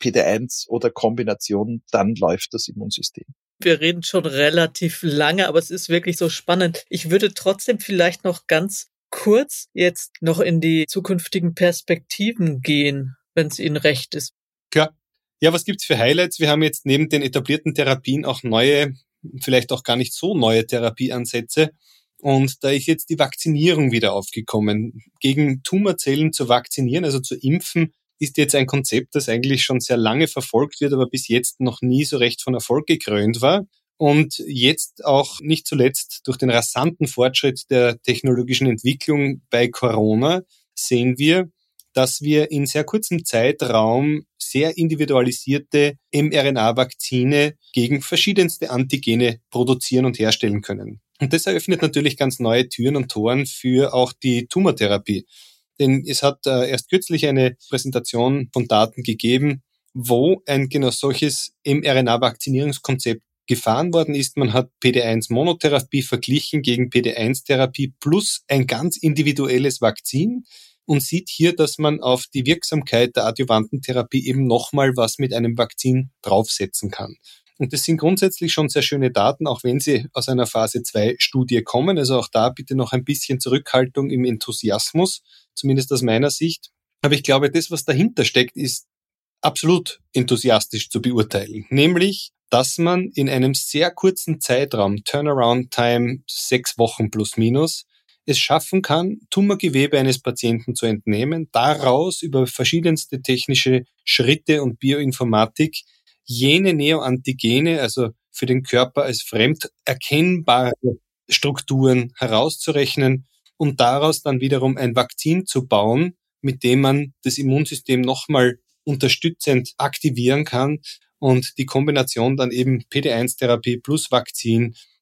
PD1 oder Kombination, dann läuft das Immunsystem. Wir reden schon relativ lange, aber es ist wirklich so spannend. Ich würde trotzdem vielleicht noch ganz kurz jetzt noch in die zukünftigen Perspektiven gehen, wenn es Ihnen recht ist. Klar. Ja, was gibt's für Highlights? Wir haben jetzt neben den etablierten Therapien auch neue, vielleicht auch gar nicht so neue Therapieansätze. Und da ist jetzt die Vakzinierung wieder aufgekommen. Gegen Tumorzellen zu vaccinieren, also zu impfen, ist jetzt ein Konzept, das eigentlich schon sehr lange verfolgt wird, aber bis jetzt noch nie so recht von Erfolg gekrönt war. Und jetzt auch nicht zuletzt durch den rasanten Fortschritt der technologischen Entwicklung bei Corona sehen wir, dass wir in sehr kurzem Zeitraum sehr individualisierte mRNA-Vakzine gegen verschiedenste Antigene produzieren und herstellen können. Und das eröffnet natürlich ganz neue Türen und Toren für auch die Tumortherapie. Denn es hat erst kürzlich eine Präsentation von Daten gegeben, wo ein genau solches mRNA-Vakzinierungskonzept gefahren worden ist. Man hat PD1-Monotherapie verglichen gegen PD1-Therapie plus ein ganz individuelles Vakzin und sieht hier, dass man auf die Wirksamkeit der adjuvanten Therapie eben nochmal was mit einem Vakzin draufsetzen kann. Und das sind grundsätzlich schon sehr schöne Daten, auch wenn sie aus einer Phase-2-Studie kommen. Also auch da bitte noch ein bisschen Zurückhaltung im Enthusiasmus, zumindest aus meiner Sicht. Aber ich glaube, das, was dahinter steckt, ist absolut enthusiastisch zu beurteilen. Nämlich, dass man in einem sehr kurzen Zeitraum, Turnaround Time 6 Wochen plus minus, es schaffen kann, Tumorgewebe eines Patienten zu entnehmen, daraus über verschiedenste technische Schritte und Bioinformatik jene Neoantigene, also für den Körper als fremd erkennbare Strukturen herauszurechnen und daraus dann wiederum ein Vakzin zu bauen, mit dem man das Immunsystem nochmal unterstützend aktivieren kann und die Kombination dann eben PD1-Therapie plus Vakzin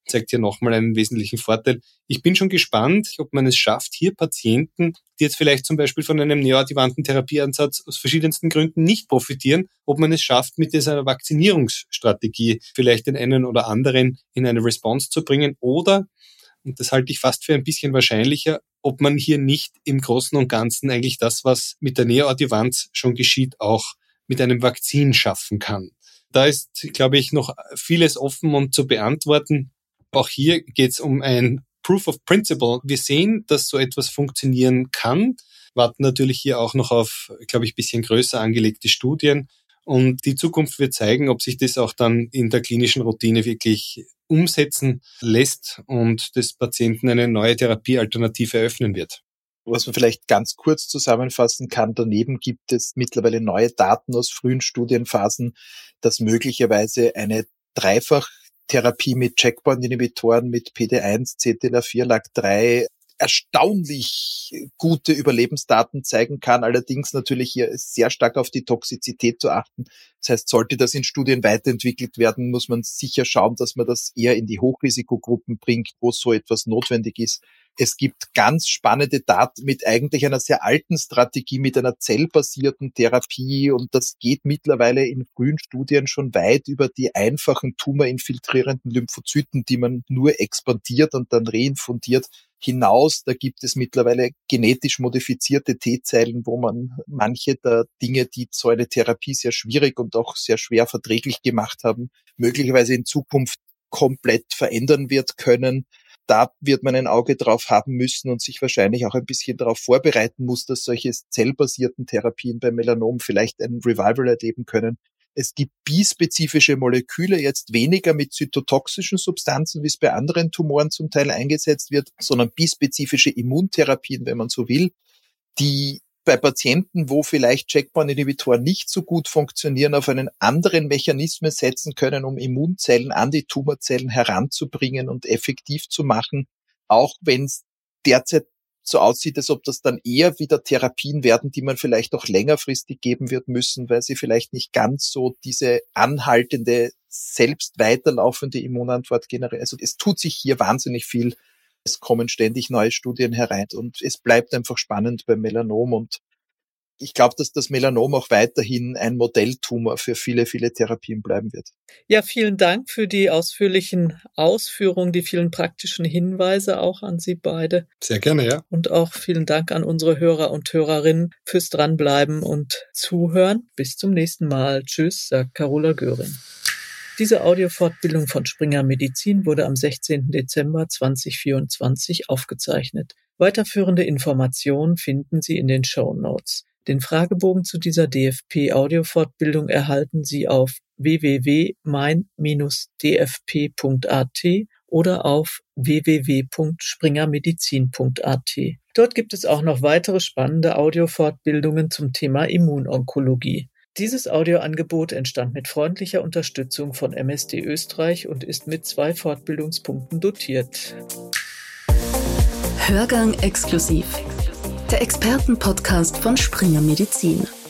zeigt hier nochmal einen wesentlichen Vorteil. Ich bin schon gespannt, ob man es schafft, hier Patienten, die jetzt vielleicht zum Beispiel von einem neoadjuvanten Therapieansatz aus verschiedensten Gründen nicht profitieren, ob man es schafft, mit dieser Vakzinierungsstrategie vielleicht den einen oder anderen in eine Response zu bringen oder, und das halte ich fast für ein bisschen wahrscheinlicher, ob man hier nicht im Großen und Ganzen eigentlich das, was mit der Neoadjuvanz schon geschieht, auch mit einem Vakzin schaffen kann. Da ist, glaube ich, noch vieles offen und zu beantworten. Auch hier geht es um ein Proof of Principle. Wir sehen, dass so etwas funktionieren kann, warten natürlich hier auch noch auf, glaube ich, ein bisschen größer angelegte Studien. Und die Zukunft wird zeigen, ob sich das auch dann in der klinischen Routine wirklich umsetzen lässt und des Patienten eine neue Therapiealternative eröffnen wird. Was man vielleicht ganz kurz zusammenfassen kann, daneben gibt es mittlerweile neue Daten aus frühen Studienphasen, dass möglicherweise eine Dreifachtherapie mit Checkpoint-Inhibitoren, mit PD1, CTLA4, LAG3 erstaunlich gute Überlebensdaten zeigen kann. Allerdings natürlich hier ist sehr stark auf die Toxizität zu achten. Das heißt, sollte das in Studien weiterentwickelt werden, muss man sicher schauen, dass man das eher in die Hochrisikogruppen bringt, wo so etwas notwendig ist. Es gibt ganz spannende Daten mit eigentlich einer sehr alten Strategie, mit einer zellbasierten Therapie und das geht mittlerweile in frühen Studien schon weit über die einfachen tumorinfiltrierenden Lymphozyten, die man nur expandiert und dann reinfundiert, hinaus. Da gibt es mittlerweile genetisch modifizierte T-Zellen, wo man manche der Dinge, die so eine Therapie sehr schwierig und auch sehr schwer verträglich gemacht haben, möglicherweise in Zukunft komplett verändern wird können. Da wird man ein Auge drauf haben müssen und sich wahrscheinlich auch ein bisschen darauf vorbereiten muss, dass solche zellbasierten Therapien bei Melanom vielleicht ein Revival erleben können. Es gibt bispezifische Moleküle, jetzt weniger mit zytotoxischen Substanzen, wie es bei anderen Tumoren zum Teil eingesetzt wird, sondern bispezifische Immuntherapien, wenn man so will, die bei Patienten, wo vielleicht Checkpoint-Inhibitoren nicht so gut funktionieren, auf einen anderen Mechanismus setzen können, um Immunzellen an die Tumorzellen heranzubringen und effektiv zu machen, auch wenn es derzeit so aussieht, als ob das dann eher wieder Therapien werden, die man vielleicht auch längerfristig geben wird müssen, weil sie vielleicht nicht ganz so diese anhaltende, selbst weiterlaufende Immunantwort generieren. Also es tut sich hier wahnsinnig viel. Es kommen ständig neue Studien herein und es bleibt einfach spannend beim Melanom und ich glaube, dass das Melanom auch weiterhin ein Modelltumor für viele, viele Therapien bleiben wird. Ja, vielen Dank für die ausführlichen Ausführungen, die vielen praktischen Hinweise auch an Sie beide. Sehr gerne, ja. Und auch vielen Dank an unsere Hörer und Hörerinnen fürs Dranbleiben und Zuhören. Bis zum nächsten Mal. Tschüss, sagt Carola Göring. Diese Audiofortbildung von Springer Medizin wurde am 16. Dezember 2024 aufgezeichnet. Weiterführende Informationen finden Sie in den Shownotes. Den Fragebogen zu dieser DFP-Audiofortbildung erhalten Sie auf www.mein-dfp.at oder auf www.springermedizin.at. Dort gibt es auch noch weitere spannende Audiofortbildungen zum Thema Immunonkologie. Dieses Audioangebot entstand mit freundlicher Unterstützung von MSD Österreich und ist mit 2 Fortbildungspunkten dotiert. Hörgang exklusiv. Der Expertenpodcast von Springer Medizin.